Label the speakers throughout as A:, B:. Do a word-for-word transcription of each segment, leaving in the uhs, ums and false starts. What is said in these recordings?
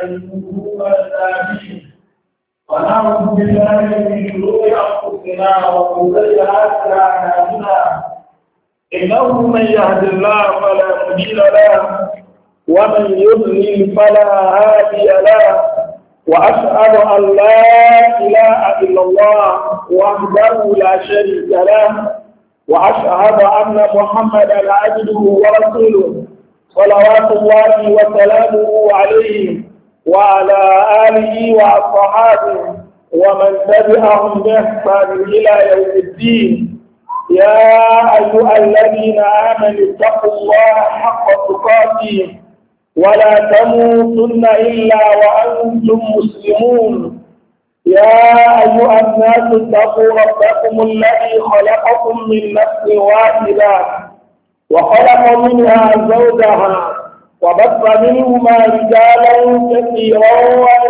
A: ونستعينه ونستهديه ونعوذ بالله من شرور انفسنا ومن سيئات اعمالنا انه من يهد الله فلا مضل له ومن يضلل فلا هادي له واشهد ان لا اله الا الله وحده لا شريك له واشهد ان محمدا عبده ورسوله صلوات الله وسلامه عليه وعلى آله وأصحابه ومن تبعهم بإحسان إلى يوم الدين. يا أيها الذين آمنوا اتقوا الله حق تقاته ولا تموتن إلا وأنتم مسلمون. يا أيها الناس اتقوا ربكم الذي خلقكم من نفس واحدة وخلق منها زوجها وبث منهما رجالا كثيرا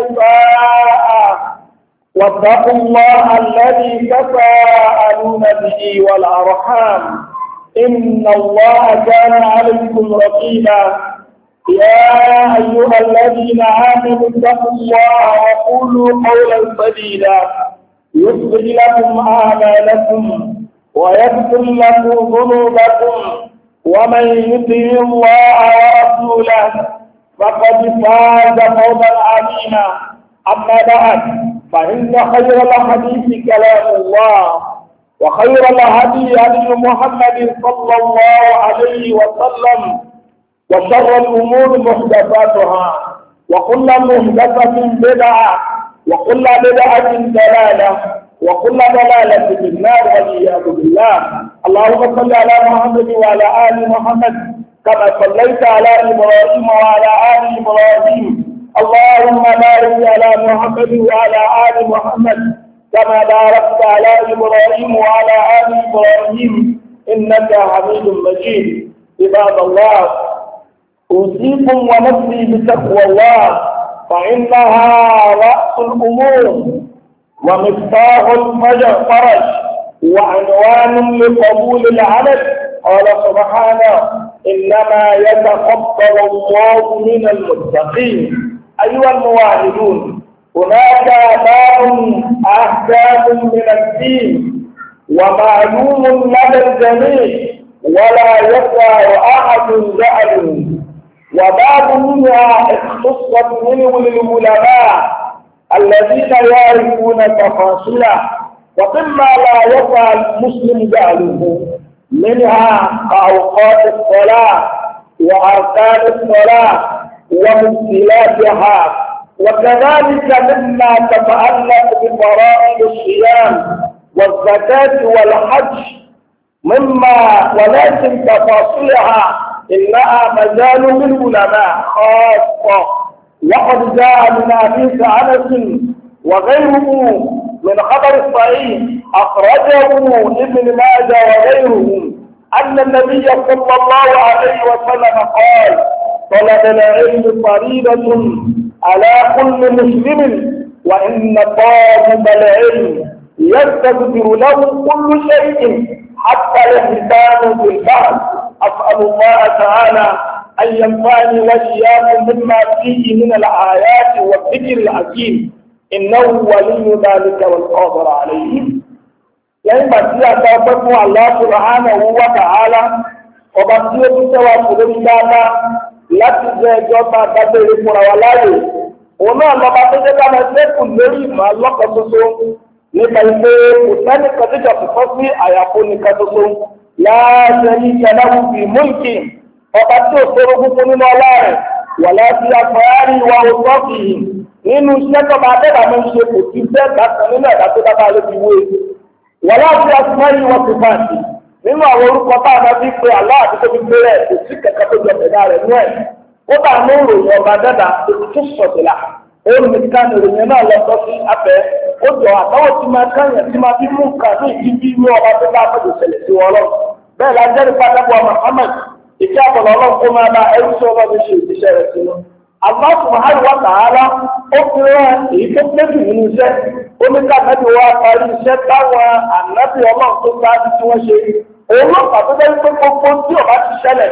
A: ونساء واتقوا الله الذي تساءلون به والأرحام إن الله كان عليكم رقيبا. يا أيها الذين آمنوا اتقوا الله وقولوا قولا سديدا يصلح لكم أعمالكم ويغفر لكم ذنوبكم ومن يطع الله ورسوله فقد فاز فوزا عظيما. اما بعد فان خير الحديث كلام الله وخير الهدي هدي محمد صلى الله عليه وسلم وشر الامور محدثاتها وكل محدثه بدعه وكل بدعه ضلاله وكل ضلالة في النار والعياذ بالله. اللهم صل على محمد وعلى آل محمد كما صليت على إبراهيم وعلى آل إبراهيم. اللهم بارك على محمد وعلى آل محمد كما باركت على إبراهيم وعلى آل إبراهيم إنك حميد مجيد. عباد الله، أوصيكم ونفسي بتقوى الله فإنها رأس الأمور ومفتاح الفرج وعنوان لقبول العمل. قال سبحانه إنما يتقبل الله من المتقين. أيها المواهدون، هناك باب أحكام من الدين ومعلوم لدى الجميع ولا يسع أحد جهله، وباب منها اختصت منه للعلماء الذين يعرفون تفاصيله ومما لا يسع المسلم جهله، منها أوقات الصلاة وأركان الصلاة ومبطلاتها، وكذلك مما تتعلق بفرائض الصيام والزكاة والحج مما ولكن تفاصيلها إنها مجال للعلماء خاصة. وقد جاء من حديث انس وغيره من خبر صحيح اخرجه ابن ماجه وغيره ان النبي صلى الله عليه وسلم قال: طلب العلم فريضة على كل مسلم وان طالب العلم يستغفر له كل شيء حتى الانسان في البحر. اسال الله تعالى أن ينفعني وإياكم مما فيه من الآيات والذكر الحكيم إنه ولي ذلك والقادر عليه. lẹ́yìn ìgbà tí a gba ọpẹ́ fún Allah subhanahu wa ta'ala, ọba tí ó tún tẹ́wà kò lórí dáadáa láti jẹ́ ẹjọ́ bá dágbére fúnra wa láàyè. Òun náà lọ́ba tó jẹ́ ká máa ṣẹ́kù lórí ìmọ̀ lọ́kàn ṣoṣo nípa ìpè kò sẹ́ni kan tó jọ fífọ́ sí àyàfó nìkan ṣoṣo. La sharika lahu fi mulki, ọba tí ó ṣòro gbogbo nínú ọlá rẹ̀ wà láti afọ́yárí wa òótọ́ fi yìí nínú iṣẹ́ tó máa dẹ́gbà mọ́ ṣe kò sí bẹ́ẹ̀ gbàgbọ́ nínú ẹ̀dá tó dábàá ló fi wé wà láti afọ́yárí wa ti fàǹtì nínú àwọn orúkọ tá a bá fi pe àlọ́ àti tó fi gbé rẹ̀ kò sí kẹ̀kẹ́ tó jọ ẹ̀dá rẹ̀ nú ẹ̀ ó bá mú ìròyìn ọba dẹ́gbà tó tún sọ̀tìlà ó ní ká ìròyìn náà lọ sọ sí abẹ́ ó jọ àtàwọn tí máa káyàn tí máa fi mú nǹkan ní ìdí bí ọba tó bá fẹ́ ṣẹlẹ̀ sí wọn lọ bẹ́ẹ̀ la jẹ́rìí pátákó Muhammad ìkẹ́ àbọ̀lọ́ ọlọ́run kó máa bá ẹrú sí ọlọ́run ṣe ìṣiṣẹ́ rẹ̀ sínú. Allah subhanahu wa ta'ala ó fi rán èyí tó pẹ́jù nínú iṣẹ́ ó ní ká ànábì wa parí iṣẹ́ táwọn ànábì ọlọ́run tó sáájú tí wọ́n ṣe. Òun ló pàtó jẹ́ pé gbogbo tí ọba ti ṣẹlẹ̀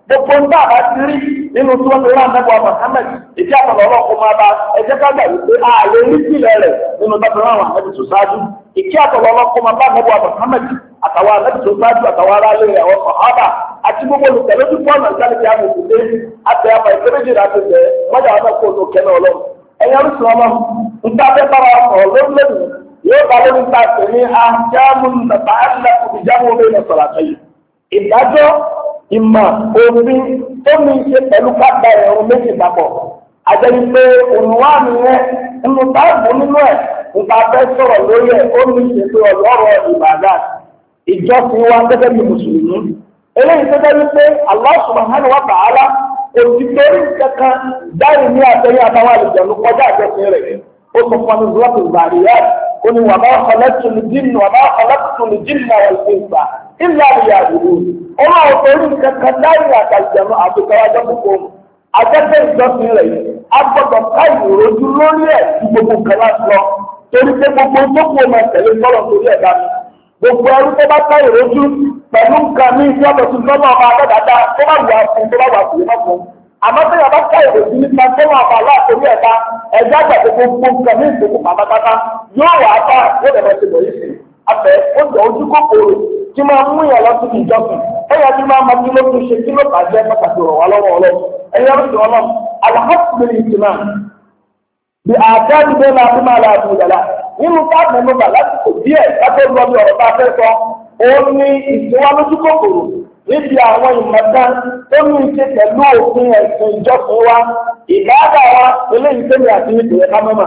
A: gbogbo ń bá àbá rí nínú tí wọ́n ti rán àmẹ́bọ̀ Muhammad ìdí àtọ̀lọ́ ọlọ́kùn máa bá ẹjẹ́ ká gbà wípé ààrẹ rí sílẹ̀ rẹ̀ nínú tọ́tù rán àwọn àmẹ́bì tó ṣáájú ìkí àtọ̀lọ́ ọlọ́kùn máa bá àmẹ́bọ̀ Muhammad àtàwọn àmẹ́bì tó ṣáájú àtàwọn ará lé rẹ̀ àwọn sàhábà àti gbogbo olùtẹ̀lé tó pọ̀ náà jáde jáde òkúté àti àmà ìkéréjì rẹ̀ àti ẹ̀ mọ́jà wọn kó ló kẹ́ náà lọ. ẹ̀yẹ́ rúṣù ọmọ níta fẹ́ bára ọ̀rọ̀ lórílẹ̀ yóò bá lórí ta pè ní àjámù nàbà àlàkùn ìjámù omi ìnàṣọ̀rọ̀ àtẹ̀yìn ìdájọ́ ìmọ̀ òfin tó ní ṣe pẹ̀lú kápá ẹ̀rọ méjì papọ̀ àjẹni pé ònùwà nìyẹn nínú táàbù nínú ẹ̀ nípa fẹ́ sọ̀rọ̀ lórí ẹ̀ ó ní ṣe pé ọlọ́rọ̀ ìbàdà ìjọsìn wa gẹ́gẹ́ bí mùsùlùmí eléyìí tó dẹ́ wípé Allah subhanahu wa ta'ala òtítọ́rí kankan dáhùn ní àtẹ̀yìn àtàwọn àlùjọ̀nù kọjá àjọsìn rẹ̀ ó sọ fún mi lọ́pọ̀ ìbàdìyà ó ní wa ma khalaqtul jinna wa ma khalaqtul jinna wal insa illa liya'budun ọlọ́run torí kankan láyé àtàlùjọ̀nù àtòkọ́wájọ́ púpọ̀ àjẹsẹ̀ ìjọsìn rẹ̀ agbọ́dọ̀ ká ìròjú lórí ẹ̀ tí gbogbo nǹkan láti lọ torí pé gbogbo tó kú ọmọ tẹ̀lé sọ́rọ̀ torí ẹ̀dá mi gbogbo ẹrú tó bá ká ìròjú pẹ̀lú nǹkan ní ìfẹ́ ọ̀dọ̀ tuntun náà máa bẹ́ dáadáa tó bá wù àfún tó bá wà fún iná fún àmọ́ tó yàrá ká ìròjú nípa tó máa fà láàtorí ẹ̀dá ẹ̀dá àgbàdo gbogbo nǹkan ní ìfẹ́ fún pátápátá yóò wà á bá yóò dẹ̀ bẹ́ẹ̀ bọ̀ yìí sí afẹ́ ó jẹ́ ojú kòkòrò tí máa mú ìyàn lọ síbi ìjọsìn ẹ̀yà tí máa ma kí ló tún ṣe kí ló bàjẹ́ pàtàkì rọ̀ wá lọ́wọ́ ọlọ́ ẹ̀yà ló sọ̀rọ̀ náà alhamdulilayi ìtìmá bí àtẹ́jú bẹ́ẹ̀ máa fi máa la àbúrò yàrá nínú káàdì mẹ́fà lásìkò díẹ̀ látọ̀ lọ bí ọ̀rọ̀ bá fẹ́ sọ òun ní ìṣèwá lójú kòkòrò níbi àwọn ìmọ̀ta tó ní ṣe pẹ̀lú òfin ẹ̀sìn ìjọsìn wa ìbáàdà wa eléyìí tẹ́lẹ̀ àti ìpìlẹ̀ kámẹ́mà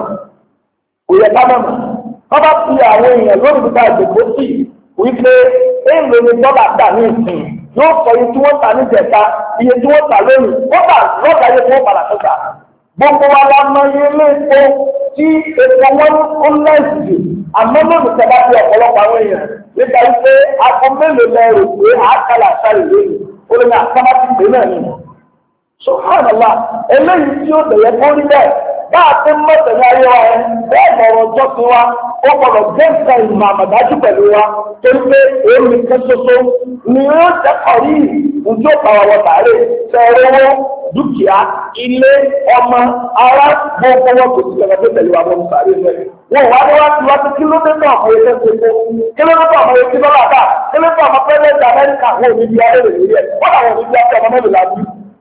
A: òye kámẹ́mà wọ́n bá fi àwọn èèyàn lórí ìgbà ìdìbò sí wípé èèlò ni dọ́là gbà ní ìsìn yóò sọ iye tí wọ́n ta ní ìjẹta iye tí wọ́n ta lónìí wọ́n tà lọ́ọ̀dà iye tí wọ́n padà tó ta gbogbo wa la mọ iye ilé epo tí epo wọn ó lẹ́sì àmọ́ lónìí tẹ́lá bí ọ̀pọ̀lọpọ̀ àwọn èèyàn nípa wípé akọ mélòó lẹ rò pé àákàlà sáré lónìí ó lè ní àkàmá ti pè náà nìyẹn. Subhanallah eléyìí tí ó bẹ̀yẹ kó rí bẹ́ẹ̀ bá a ti mọ̀tẹ̀ ní ayé wa ẹ bẹ́ẹ̀ lọ́rọ̀ ọjọ́ sí wa ó gbọ́dọ̀ jẹ́ nǹkan ìmọ̀ àmọ̀dájú pẹ̀lú wa torí pé èmi kan ṣoṣo ni ó dẹ́kọ̀ rí ìdí òpàwọ̀ wọ̀ tààrẹ tẹ̀rẹ̀wọ́ dúkìá ilé ọmọ ará gbogbo wọn kò sí ẹ̀rọ tó tẹ̀lé wa mọ́ sáré rẹ̀. Wọ́n wá ní wá ti wá sí kílómítà àwọn ẹgbẹ́ gbogbo kílómítà àwọn ẹgbẹ́ dọ́là ká kílómítà àwọn pẹ́lẹ́tì Amẹ́ríkà wọn ò ní bí alẹ́ rẹ̀ lórí ẹ̀ wọ́n àwọn ò ní bí alẹ́ ọmọ mẹ́rin lábí.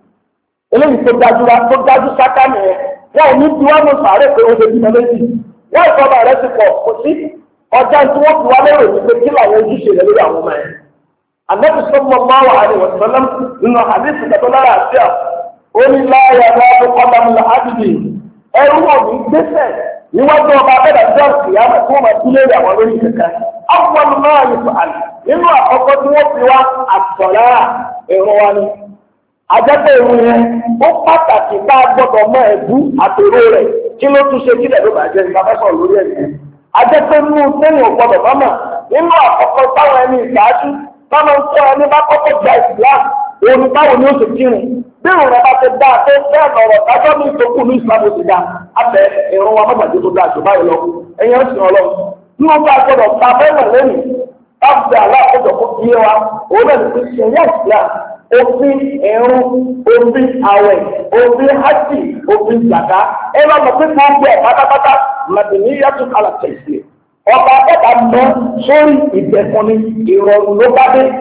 A: Eléyìí tó dájú tó dájú sáká nìyẹn wọn ò ní bí wọn mọ sáré pé ó ṣe bí mẹ́lẹ́sì wọ́n ìfọ̀mọ̀ rẹ̀ ti pọ̀ kò sí ọjà tí wọ́n fi wá lérò ní pé kí làwọn ojúṣe rẹ̀ lórí àwọn ọmọ ẹ̀. Ànábì sallallahu alaihi wasallam nínú àdéhùn ìgbàgbọ́ lára àti à ó ní láàyè àgbàdo ọmọlá àdìdì ẹrú wọn ní gbèsè níwájú ọba abẹ́rẹ́ àti ọ̀sì yàrá tí wọ́n máa tún lé àwọn lórí kẹ̀kẹ́. Àwọn náà yìí fà á nínú àkọ́kọ́ tí wọ́n fi wá àtọ̀lá ẹ̀rọ wa ni. Àjẹ́pẹ́ ìrù yẹn ó pàtàkì bá a gbọ́dọ̀ mọ ẹ̀bú àtòrò rẹ̀ kí ló tún ṣe kílẹ̀ ló bàjẹ́ nípa fẹ́ sọ̀rọ̀ lórí ẹ̀yìn. Àjẹ́pẹ́ nínú sẹ́yìn ọ̀gbọ́dọ̀ mọ́mọ́ nínú àkọ́kọ́ táwọn ẹni ìṣáájú táwọn ń kọ́ ẹni bá kọ́kọ́ gba ìsìlámù òun báwo ni ó ṣe kírun. Bí ìrùn rẹ̀ bá ti dá a tó bẹ́ẹ̀ lọ̀rọ̀ dájọ́ ní ìtòkù ní ìsìlámù ti dá abẹ ìrún wa mọ́gbàdé tó dáa jù báyìí lọ ẹ̀yìn ẹ̀sìn ọlọ́run. Nínú bá a gbọ́dọ̀ ta fẹ́ràn lẹ́yìn láti aláàkójọ kó fi yé wa òun náà ní pé ṣẹ̀yà ìsìlámù òfin ẹ̀rún òfin àwẹ̀ òfin hajj òfin gbàgbá ẹ bá mọ̀ pé gbogbo ẹ̀ pátápátá màdìní yàtọ̀ alàtẹ̀sí ọba ẹ̀ka mọ́ sórí ìgbẹ̀kùnni ìrọ̀rùn ló bá dé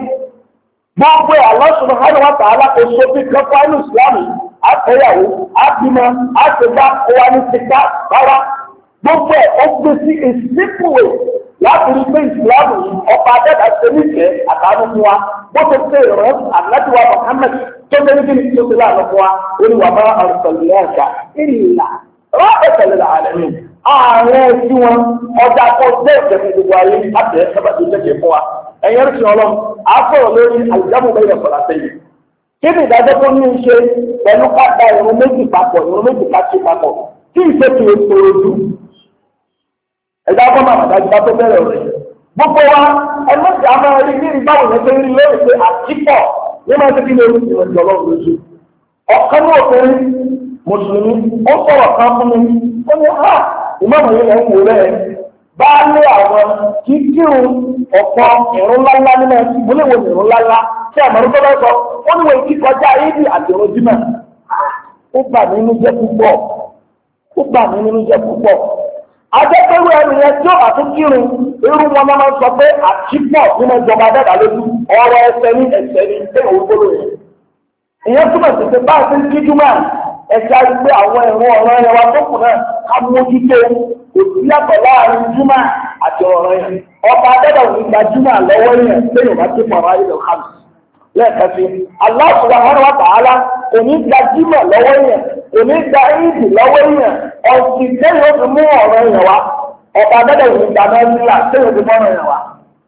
A: gbogbo ẹ̀ Allah subhanahu wa ta'ala kò sófin kẹfà ní ìsìlámù àtẹ̀yàwó àbímọ àtẹ̀gbá kọ́wa ní tìgbà rárá gbogbo ẹ̀ ó gbé sí ìsìnkúwèé láti rí pé ìsìlámù ọba adẹ́dà ṣe nífẹ̀ẹ́ àtàánú fún wa bó ṣe ṣe ìrọ̀ àlátiwá Muhammad tó ṣe ní kíni tó ṣe láàánú fún wa ó ní wàá bá àrùsọ̀lẹ̀ ẹ̀ka ìlà rọ́ọ̀tẹ̀lẹ̀ àlẹ́mí ààrẹ tí wọn ọjà kó dé ìjẹ̀fún gbogbo ayé láti ẹ̀ sábà tó jẹ́jẹ́ fún wa ẹ̀yẹ́ rẹ̀ sọ̀rọ̀ àfọ̀rọ̀ lórí àlùjáde bẹ́ẹ̀ sọ̀rọ̀ àtẹ̀yìn kí ni ìdájọ́ tó ní í ṣe pẹ̀lú ká da ìrun méjì papọ̀ ìrun méjì ká ṣe papọ̀ tí ìṣètò ètò ojú ẹ̀dá ọkọ̀ máa bàtà ìgbà tó bẹ̀rẹ̀ rẹ̀. Gbogbo wa ẹlẹ́sìn amára rí ní ìbáwò yẹn tó ń rí lórí pé àtìpọ̀ ní máa ń tẹ́kí lórí ìwọ̀n ìjọba lójú. Ọ̀kan ní òfin Mùsùlùmí ó sọ̀rọ̀ kan fún mi ó ní ha ìmọ̀mọ̀ yẹn ń wò rẹ̀ bá lé àwọn kíkírun ọ̀pọ̀ ìrún ńláńlá nínú ẹ̀sìn mo lè wo ìrún ńláńlá tí àmọ́ tó bá sọ ó ní wọ́n ti kọjá ibi àti ojúmọ̀ ó bà mí nínú jẹ́ púpọ̀ ó bà mí nínú jẹ́ púpọ̀ ajẹ́pẹ́rú ẹni yẹn tí ó bá tún kírun irú wọn máa ń sọ pé àtìpọ̀ nínú ìjọba dẹ́gbà lójú ọ̀rọ̀ ẹsẹ̀ ní ẹsẹ̀ ní pé òun gbọ́dọ̀ yẹn ìyẹn túmọ̀ sí pé bá a ti ń kí júmọ̀ ẹ̀ka rí pé àwọn ẹ̀rọ ọ̀rọ̀ ẹ̀yẹ wa tó kù náà ká mójútó kò sí yàtọ̀ láàrin júmọ̀ àti ọ̀rọ̀ yẹn ọba dẹ́gbà òun gba júmọ̀ lọ́wọ́ yẹn pé yóò bá ti pọ̀ ráyè lọ kàmù lẹ́ẹ̀kan sí Allah subhanahu wa ta'ala kò ní gba júmọ̀ lọ́wọ́ yẹn kò ní gba ìdì lọ́wọ́ yẹn ọ̀sìn tẹ́lẹ̀ ó fi mú ọ̀rọ̀ yẹn wá ọba dẹ́gbà òun gba mẹ́rìnlá tẹ́lẹ̀ ó fi mú ọ̀rọ̀ yẹn wá.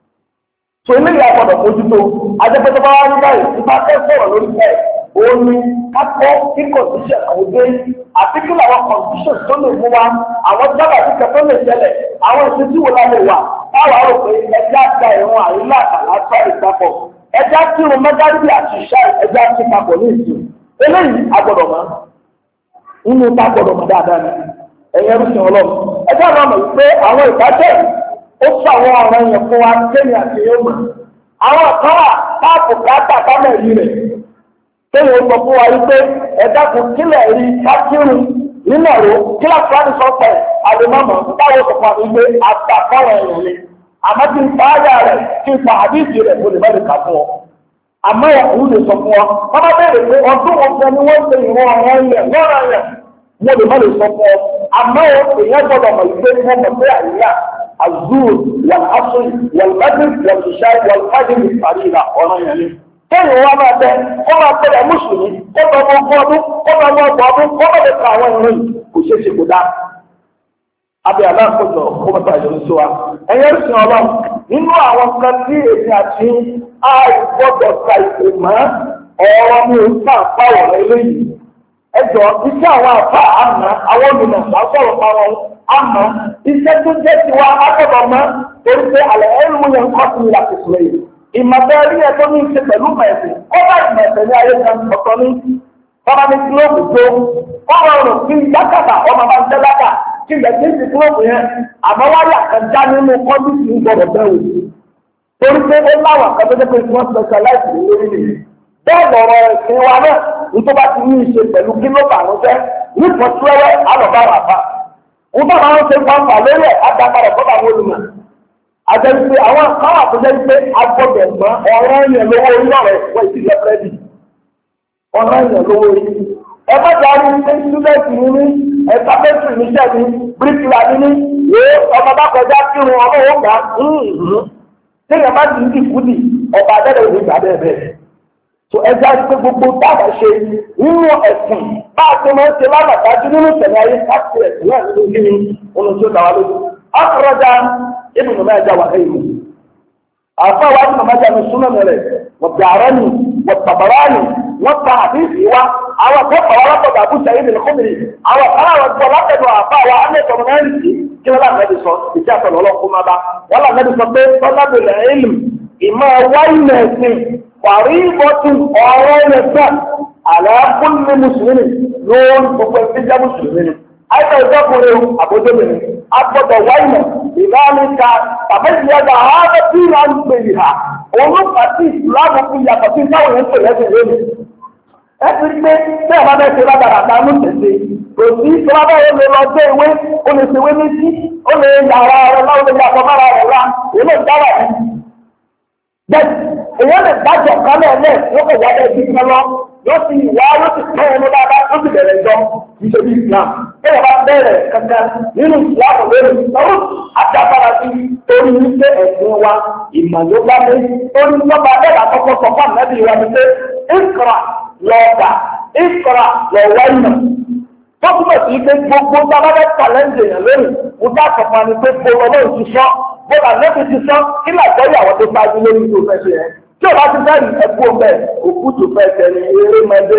A: tó ilé ìyá gbọdọ̀ mójútó adébẹ́tọ́ bá wá ní báyìí nípa fẹ́ sọ̀rọ̀ lórí bẹ́ẹ̀ òun ni kápọ́ kí kọ̀ǹdíṣẹ̀ àwọn dé àti kí làwọn kọ̀ǹdíṣẹ̀ tó lè mú wa àwọn jábà tí kẹfẹ́ lè ṣẹlẹ̀ àwọn ìṣesí wo la lè wà táwa rò pé ẹjẹ́ àgbà ìrún àrílà àlàáfíà ìgbàpọ̀ ẹjẹ́ àtìrún mẹ́gàdì àti ìṣá ẹjẹ́ àti papọ̀ ní ìsìn eléyìí agbọ̀dọ̀ mọ́ nínú tá gbọdọ̀ mọ́ dáadáa ni ẹ̀yẹ rúṣin ọlọ́run ẹjẹ́ àwọn ọmọ yìí pé àwọn ìbájẹ́ ó fún àwọn ọ̀rọ̀ yẹn fún wa kéèyàn àti yóò mọ̀ àwọn kan wà táàpù káàtà kámẹ̀ rí rẹ̀ kéèyàn ó sọ fún wa wípé ẹ̀dá kò kílẹ̀ rí kákírun nínú ọ̀rọ̀ kílẹ̀ fúlàní sọ́pẹ̀ àlùmọ́mọ́ táwọn sọ fún wa wípé àtàkọ́rọ̀ ẹ̀yàn ni àmọ́ kí n pa áyà rẹ̀ kí n pa àdíjì rẹ̀ mo lè má lè kà fún ọ àmọ́ òun lè sọ fún ọ wọ́n bá bẹ̀rẹ̀ pé ọdún wọn fẹ́ ni wọ́n ṣe ìwọ̀n ọ̀rọ̀ yẹn lọ́rọ̀ yẹn mo lè má lè sọ fún ọ àmọ́ èèyàn gbọ́dọ̀ mọ̀ wípé wọ́n mọ̀ pé àyíyá الزور والعصر والمغرب والعشاء والفجر الفريضة ọ̀rọ̀ yẹn ni kéèyàn wá máa bẹ kó máa pẹ̀lú mùsùlùmí kó máa mọ ọgbọ́n ọdún kó máa mọ ọgbọ́n ọdún kó máa lè ka àwọn ìròyìn kò ṣeé ṣe kó dáa abẹ́ aláàkójọ kó máa ta ìyọnu sí wa ẹ̀yẹ́ sìn ọlọ́run nínú àwọn kan tí èmi àti àìgbọ́dọ̀ ka ìpè mọ́ ọ̀rọ̀ mi ò ń tà fáwọn eléyìí ẹjọ́ iṣẹ́ àwọn àfa àmọ́ àwọn olùmọ̀ sọ̀rọ̀ fáwọn àmọ́ iṣẹ́ tó jẹ́ tiwa akẹ́kọ̀ọ́ mọ́ torí pé àlẹ́ ẹ̀rù yẹn kọ́ sí ìlà kìsìlẹ̀ yìí ìmọ̀tẹ́rì ẹ̀ tó ní í ṣe pẹ̀lú mẹ̀sì kọ́bá ìmọ̀tẹ́ ní ayé kan ọ̀tọ̀ ní bàbá mi kílóòbù tó ọ̀rọ̀ rò kí lákàtà ọmọ bá ń tẹ́ lákà kí ilẹ̀ tí ń ti kílóòbù yẹn àmọ́ wáyà kan já nínú kọ́bíìsì ń gbọ́dọ̀ bẹ́ẹ̀ wò torí pé ó láwọn kan tó jẹ́ pé wọ́n specialize lórí nìyí bẹ́ẹ̀ lọ̀rọ̀ ẹ̀sìn wa náà nítorí bá ti ní í ṣe pẹ̀lú kílóòbù àwọn jẹ́ nípa tíwẹ́wẹ́ àlọ́bára àbá wọ́n bá máa ń ṣe pàǹpà lórí ẹ̀ adápadà fọ́nà àwọn olùmọ̀ àjẹsí àwọn àwọn àtúnṣe pé agbọ́dọ̀ mọ́ ọ̀rọ̀ yẹn lówó orí ọ̀rẹ́ wọ́n ti lọ fẹ́ẹ́ bì ọ̀rọ̀ yẹn lówó orí ẹ bá jà ní ṣe ṣúdẹ́ẹ̀tì ní ní ẹ̀ka pẹ́sìrì níṣẹ́ ní bíríkìlà ní ní yóò ọmọ bá kọjá kírun ọmọ òun gbà téèyàn bá ti ń dìkúdì ọba àdẹ́rẹ́ òní gbà bẹ́ẹ̀ bẹ́ẹ̀ tó ẹja pé gbogbo dábàá ṣe nínú ẹ̀sìn bá a ti máa ń ṣe lábàtàjú nínú ìṣẹ̀lẹ̀ ayé káàkiri ẹ̀sìn náà nínú kí ni ohun tí ó dáwà lójú. akọrọjà ibùdó náà já wà lẹ́yìn mi. àfa wa ti màmá jáde súnmọ́ mẹ́rẹ̀ wọ́n dàrọ́ ni wọ́n tàbárà ni wọ́n ta àdéhìí wa àwọn akẹ́kọ̀ọ́ wa látọ̀dọ̀ àbúṣe ayé nìkan kọ́mìnì àwọn aláwọ̀ gbọ́ látọ̀dọ̀ àfa wa alẹ́kọ̀ọ́ náà nìyí kí wọ́n láǹdẹ́bí sọ ìdí àtọ̀lọ́ ọlọ́kùn máa bá wọ́n láǹdẹ́bí sọ pé tọ́lábìlẹ̀ ẹ̀lù ìmọ̀ wáyé mẹ́sìn فريضة أرادة على كل مسلم لون مفسد مسلم أيضا يقول أبو جبل أبدا وين لذلك تبين هذا الدين عن بيها ونبقى الإسلام في يقصين له ينطل هذا اليوم ẹ̀sìn pé tí ẹ̀fà bẹ́ẹ̀ ṣe lábàrà dánú tẹ̀sẹ̀ kò sí ìṣọ́lábà ó lè lọ gbé ìwé ó lè ṣèwé méjì ó lè yàrá rẹ̀ láwọn lè yàtọ̀ mára rẹ̀ rà èlò ìdára yìí. bẹ́ẹ̀ èèyàn lè dájọ̀ kálẹ̀ lẹ̀ yóò kọ̀ wáyé ibi kan lọ yóò sì wá yóò sì tẹ́ ẹnu dáadáa yóò sì bẹ̀rẹ̀ jọ ìṣèlú Islam bẹ́ẹ̀ bá bẹ̀rẹ̀ kankan nínú Islam lórí ọ̀rọ̀ àti abára sí torí wípé ẹ̀sìn wa ìmọ̀ ló bá dé torí lọ́ba bẹ́ẹ̀ àkọ́kọ́ sọ fún àmì ìkra lọ́ọ̀dà ìkra lọ́ọ̀wá ìmọ̀. tó túbọ̀ sí pé gbogbo tábàbẹ́ challenge yẹn lónìí mo dá sọ̀fọ̀ ni pé bọ́lá lóyún ti sọ bọ́lá lẹ́bi ti sọ kí làgbọ́yé àwọn tó ṣáájú lórí tó fẹ́ ṣe yẹn tí o bá ti fẹ́ rí ẹkú ọmọ ẹ̀ òkú tó fẹ́ tẹ̀lé eré mẹ́lẹ́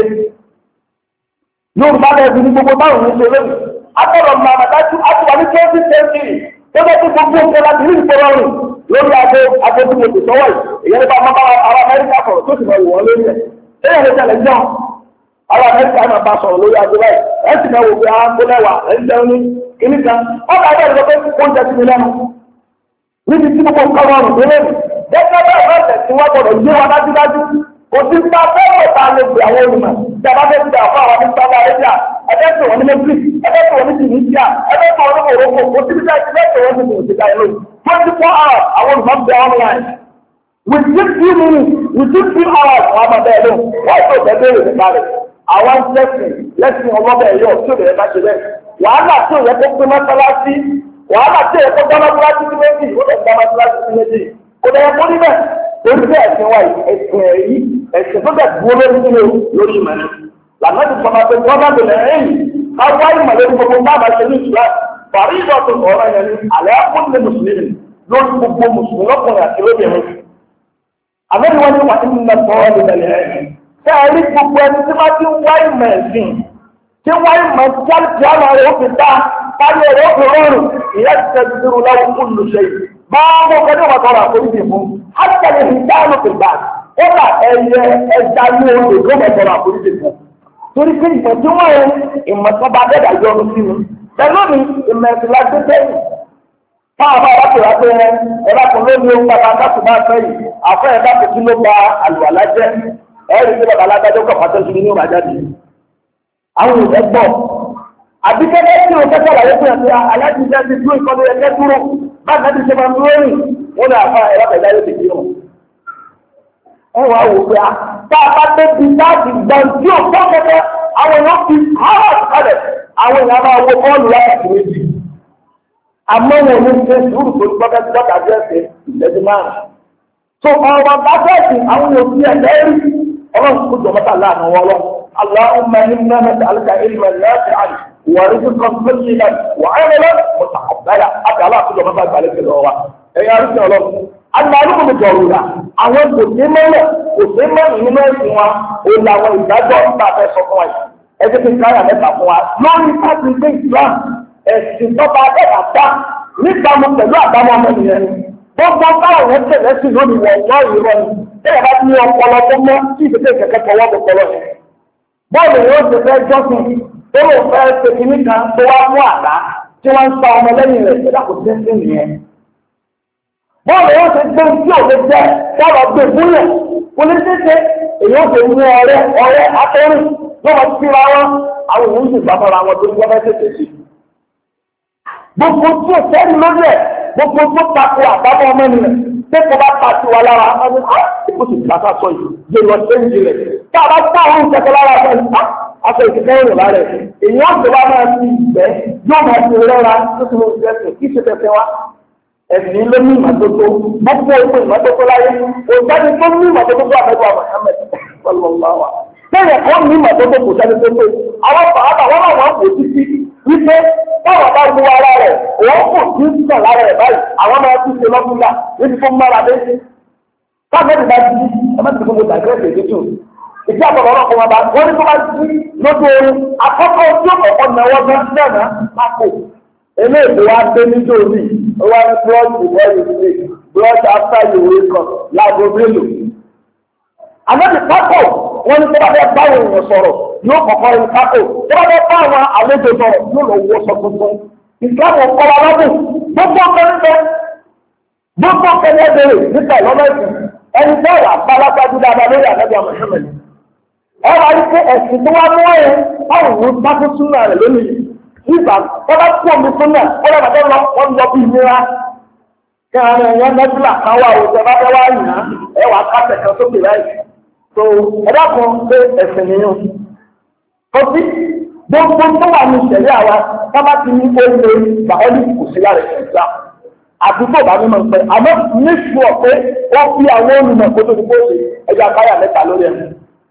A: yorùbá bẹ́ẹ̀ fi ní gbogbo báwọn ní ṣe lónìí akọ̀rọ̀ mọ àmàdájú àtiwá ní twenty century tó bẹ́ẹ̀ tí gbogbo nǹkan láti rí ìfọwọ́ rìn lórí abo agbófinró sọ́wọ́ yìí ìyẹn bá máa bá ara Amẹ́ríkà sọ̀rọ̀ tó sì máa wù wọ́n lórí ẹ̀ ẹ̀yìn ló tẹ̀lé jọ́ àwọn Amẹ́ríkà náà bá sọ̀rọ̀ lórí abo báyìí ẹ̀ sì máa wò pé àwọn akólẹ́wà ẹ̀ ń jẹun ní kíní kan wọ́n bá bẹ́ẹ̀ lọ pé oúnjẹ ti mi lẹ́nu níbi tí gbogbo nǹkan rọrùn tó lẹ́nu gẹ́gẹ́ bẹ́ẹ̀ bẹ́ẹ̀ tí wọ́n gbọ́dọ̀ yé wa dájúdájú kò sí ta fẹ́rẹ̀ ta lè gbé àwọn olùmọ̀ tí a bá fẹ́ gbé àwọn àwọn ní Saudi Arabia ẹgbẹ́ tó wọn ní Madrid ẹgbẹ́ tó wọn ní Tunisia ẹgbẹ́ tó wọn ní Morocco kò sí ta ẹgbẹ́ tó wọn ní Tunisia ìlú twenty four hours àwọn olùmọ̀ bẹ online within few minutes within few hours wọn bá bẹ́ẹ̀ lọ wọ́n tó bẹ́ẹ̀ bẹ́ẹ̀ nípa rẹ̀ àwọn lẹ́sìn lẹ́sìn ọlọ́bẹ̀ yọ tí ò bẹ̀rẹ̀ bá ṣe bẹ́ẹ̀ wàhálà tí ò yẹ kó pé mọ́sálásí wàhálà tí ò yẹ kó dá mọ́sálásí sí méjì ó lè dá mọ́sálásí sí méjì kò dẹ̀ yẹ kó níbẹ̀ torí bẹ́ẹ̀ ẹ̀sìn wa ẹ̀sìn ẹ̀yí ẹ̀sìn tó dẹ̀ dúró lórí nínú lórí ìmọ̀lẹ́ làmẹ́tì sọ̀rọ̀ pé wọ́n bá bẹ̀rẹ̀ ẹ̀yìn ká wá ìmọ̀lẹ́ gbogbo bá bá ṣe ní ìṣúra parí ìdọ̀tún ọ̀rọ̀ yẹn ni àlẹ́ àkúnlẹ̀ mùsùlùmí lórí gbogbo mùsùlùmí lọ́kùnrin àti lóbìnrin àmẹ́tì wọn ni wà ní ìmọ̀ sọ̀rọ̀ ìbẹ̀lẹ̀ ẹ̀yìn tẹ́ ẹ rí gbogbo ẹni tí wọ́n ti ń wá ìmọ̀ ẹ̀sìn tí wọ́n ìmọ̀ jáde àmọ́ rẹ̀ ó fi dá káyọ̀ rẹ̀ ó fi rọrùn ìyá ti tẹ̀ dúró láwọn olùṣe yìí báwo kẹ́ni wọ́n tọrọ àforíjì fún hàtàlẹ̀ ìdáhùn fìgbà ó là ẹyẹ ẹja ní oṣù tó wọ́n tọrọ àforíjì fún torí pé ìmọ̀ tí wọ́n yẹn ìmọ̀ tó bá dẹ́gbà yọ ọdún sí mi pẹ̀lú mi ìmọ̀ ẹ̀sìn la gbé sẹ́yìn táwọn bá wà pèrè àpè yẹn ẹ̀rọ kan ló ní ohun bàbá ńdàkù bá fẹ́ yìí àfẹ́ ẹ̀dá kò sí ló gba àlùwàlá jẹ́ ẹ̀rí tí bàbá alágbájọ́ kọ̀ pàtó sí ní ìwà jáde àwọn ìwé gbọ́ àbíkẹ́kẹ́ tí o kẹ́kẹ́ láyé fún ẹ̀sìn alájíjẹ́ ti dúró ìkọlù ẹ̀kẹ́ dúró bá nàbí ṣe máa ń dúró rìn wọ́n ní àfa ẹ̀rọ kẹ̀dá yóò ti dúró. ẹ wá wò pé a tá a bá dé bi láti gbà tí o kọ́ kẹ́kẹ́ àwọn èèyàn fi hàn kalẹ̀ àwọn èèyàn máa wo bọ́ọ̀lù láti méjì. àmọ́ wọn ní ṣe sùúrù tó ní gbọ́dọ̀ gbọ́dọ̀ àjẹ́ ṣe ìṣẹ́jú márùn-ún. tó ọ̀rọ̀ bá fẹ́ẹ̀sì àwọn òbí ẹ̀ lẹ́rìí ọlọ́run kó jọ mọ́tà láàánú wọn lọ. اللهم إنا نسألك علما نافعا ورزقا طيبا وعملا متقبلا حتى الله كل ما قال عليك الهوى يا رسول الله أنا أقول بجورنا àwọn kò sí mọ́lẹ̀ kò sí mọ́lẹ̀ nínú ẹ̀sìn wa ó làwọn ìdájọ́ nípa fẹ́ sọ fún wa yìí ẹjẹ́ kí káyà mẹ́ta fún wa lórí káàkiri ilé Islam ẹ̀sìn tọ́ba abẹ́ta dá níbàámu pẹ̀lú àbámọ́ ọmọ nìyẹn gbogbo káwọn yẹn tẹ̀lé sí lórí wọ̀ wọ́ ìrọ̀ ni bẹ́ẹ̀ bá ní ọpọlọ tó mọ́ tí ìfẹ́ kẹ̀kẹ́ tọwọ́ bọ̀pọlọ yẹn bọ́ọ̀lù yóò ṣe fẹ́ jọ́sìn tó lò fẹ́ ṣe kìíní kan tó wá mú àdá tí wọ́n ń sa ọmọ lẹ́yìn rẹ̀ ẹ̀dá kò tẹ́ sí nìyẹn. bọ́ọ̀lù yóò ṣe gbé tí ò lè jẹ́ sọ̀rọ̀ gbé fúnlẹ̀ kò lè ṣe ṣe èyí ó ṣe mú ọ̀rẹ́ ọ̀rẹ́ atọ́rìn lọ́wọ́ síra wọn àwọn èèyàn sì gbà fọ́ra wọn tó ń gbọ́dọ̀ tètè sí. gbogbo tí ò sẹ́ni lórí ẹ̀ gbogbo tó tako àbámọ́ ọmọ nìyẹn tẹ́kọ̀ọ́ bá ta sí wa lára ọdún á kó sì gbàgbà sọ yìí yé lọ sẹ́yìn rẹ̀ tá a bá gbá àwọn ìṣẹ̀kẹ̀ lára ọ̀sẹ̀ ní aṣọ ìṣẹ̀kẹ̀ ìrìn lára ẹ̀ èyí ó sì wá máa fi ìgbẹ́ yóò máa fi rẹ́ra tó ti mú ìṣẹ̀kẹ̀ kí ṣe tẹ̀sẹ̀ wa ẹ̀sìn ló ní ìmọ́tótó gbogbo ìpè ìmọ́tótó láyé òṣèlú tó ní ìmọ́tótó tó àbẹ̀wò Muhammad sallallahu alaihi bẹ́ẹ̀ kọ́ ní ìmọ́tótó kò sẹ́ni tó tó àwọn bàbá wọn náà wọ́n kò títí wípé táwọn bá lu ara rẹ̀ wọ́n kò tí ń sàn lára rẹ̀ báyìí àwọn máa tún ṣe lọ́kùnrin níbi fún mọ́ra dé sí. káfíń ti bá jí ẹ má ti fún mi dàgbẹ́ èdè tó ìdí àbọ̀lọ́ ọlọ́kùnrin wọn bá wọ́n ní tó bá jí lójú oorun àkọ́kọ́ tí ó kọ̀kọ́ náwó bá náà má kò. eléèdè wa dé níjó mi ó wá ní blood before you sleep blood after you wake up láago mélòó. àmọ́ ti pákó wọ́n ní tó bá fẹ́ báwo èèyàn sọ̀rọ̀ yóò kọ̀kọ́ rí pákó tó bá fẹ́ bá àwọn àlejò sọ̀rọ̀ yóò lọ wọ́ sọ tuntun. ìsìlámù ọ̀kọ́lá lọ́dún gbogbo ọ̀kẹ́rin bẹ gbogbo ọ̀kẹ́rin ẹ̀bẹ̀rẹ̀ nípa ìlọ́lọ́ ìsìn ẹni tó wà bálágbájú dáadáa lórí àlejò Muhammad. ẹ wá rí pé ẹ̀sìn tó wá mú ẹ̀ báwo ló bá tó súnmọ́ rẹ̀ lónìí nígbà tó bá kú omi súnmọ́ ó lọ́wọ́ tó lọ wọ́n lọ bí ìnira kí àwọn èèyàn mẹ́tìlá kan wà òjò bá fẹ́ wá yìí ẹ wà kásẹ̀ kan sókè láì tó ẹ dákun pé ẹ̀sìn nìyẹn kò sí gbogbo tó wà ní ìṣẹ̀lẹ̀ àwa sábà ti ní ó lè bàọ́lì kò sí lára ẹ̀sìn ìgbà àdúgbò bá mímọ̀ pé àmọ́ níṣu ọ̀pẹ́ wọ́n fi àwọn olùmọ̀ kó tó ti kó ṣe ẹja káyà mẹ́ta lórí ẹ̀.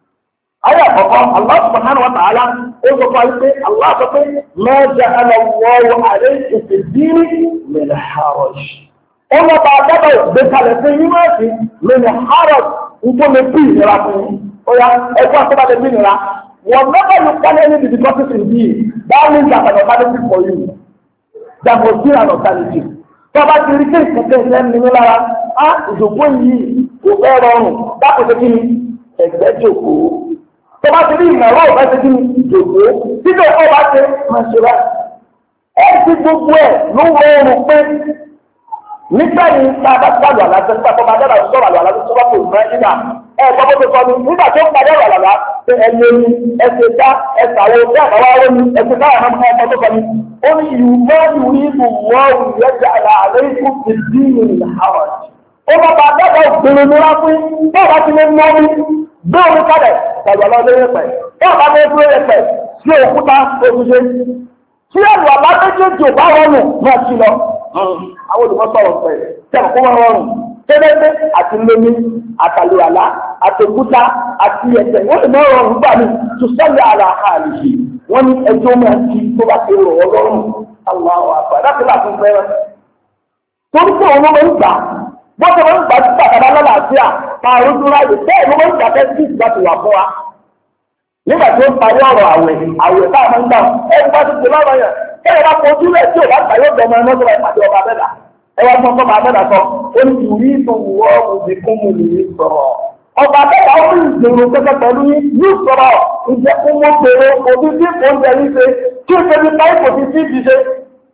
A: ayé àkọ́kọ́ Allah subhanahu wa ta'ala ó sọ fún wa pé Allah sọ pé ma ja'ala Allahu alaykum fi ddini min haraj. ó lọ bá dábàá ìgbékalẹ̀ fún yín wọ́n sí min haraj nítorí bí ìnira fún yín ó yá ẹgbẹ́ àtọ́bàdé bí ìnira. Whatever you call any difficulties in being, that means that an alternative for you. There must be an alternative. Tọ́ba ti rí kéèkì kẹ́kẹ́ ìṣẹ́ nínú lára, á ìdòkó yìí kò fẹ́ rọrùn, dákò ṣe kí ni ẹ̀gbẹ́ jòkó. Tọ́ba ti rí ìnáwó ọ̀fẹ́ ṣe kí ni ìjòkó. Títí ọkọ̀ bá ṣe máa ṣe rà. Ẹ ti gbogbo ẹ̀ ló rọrùn pé nígbà yìí tá a bá gbàgbọ́ àlàjẹ́ nígbà tó bá dára sọ̀rọ̀ àlọ́ àlàjẹ́ tó bá kò mọ́ nígbà ẹ gbọ́dọ̀ tó sọ ní nígbà tó ń padà wà lálá pé ẹ lé ní ẹsẹ̀ dá ẹsẹ̀ àwọn ọ̀gá àbáwá wọ́n ní ẹsẹ̀ táwọn ọmọ ọmọ tó sọ ní. ó ní ìlú mọ́ọ̀lù ìbò wọ́ọ̀rù yẹjà àlàyé fún ìdíyìn ìhàwọ̀. ó bá bá dábàá ògbèrè ní wá fún bẹ́ẹ̀ bá ti lé mọ́ ní bẹ́ẹ̀ ní kalẹ̀ tàbí ọlọ́dún yẹn pẹ̀ bẹ́ẹ̀ bá lé dúró yẹn pẹ̀ sí òkúta òṣìṣẹ́ tí ẹ̀rù àbá méjèèjì ò bá rọrùn náà sí lọ. àwọn olùkọ́ sọ̀rọ̀ pẹ̀ tẹ̀wọ̀ kó wọ́n rọrùn tẹ́lẹ́tẹ́ àti lómi àtàlùwàlá àtòkúta àti ẹ̀sẹ̀ wọ́n lè máa rọrùn gbà mí tó sẹ́lẹ̀ ara àlùfì wọ́n ní ẹjọ́ máa ti tó bá ti rọ̀ ọlọ́run aláwọ̀ àgbà láti láti fẹ́ràn. torí pé òun ló máa ń gbà bọ́sẹ̀ máa ń gbà sí àkàdá lálàáfíà máa rújú ráyè bẹ́ẹ̀ ló máa ń gbà fẹ́ sí ìgbà tó wà fún wa. nígbà tí ó ń parí ọ̀rọ̀ àwẹ̀ àwẹ̀ táà máa ń gbà ẹ̀ ń bá ti ṣe lọ́rọ̀ yẹn kẹ́yìn bá fojú rẹ̀ tí ò bá gbà yóò gbẹmọ ẹ̀ mọ́tò ìpàdé ọba bẹ́ẹ̀ ẹwà tó ọba abẹ́dà sọ ó ní ìwúrí ìdòwò òbí fún mi nìyí sọ̀rọ̀ ọba abẹ́dà ó ní ìgbèrò pẹ́pẹ́ pẹ̀lú yìí sọ̀rọ̀ ìjẹ́ fún wọn gbèrò òbí tí kò ń jẹrí ṣe kí ó ṣe ní páìpù tí tí ti ṣe.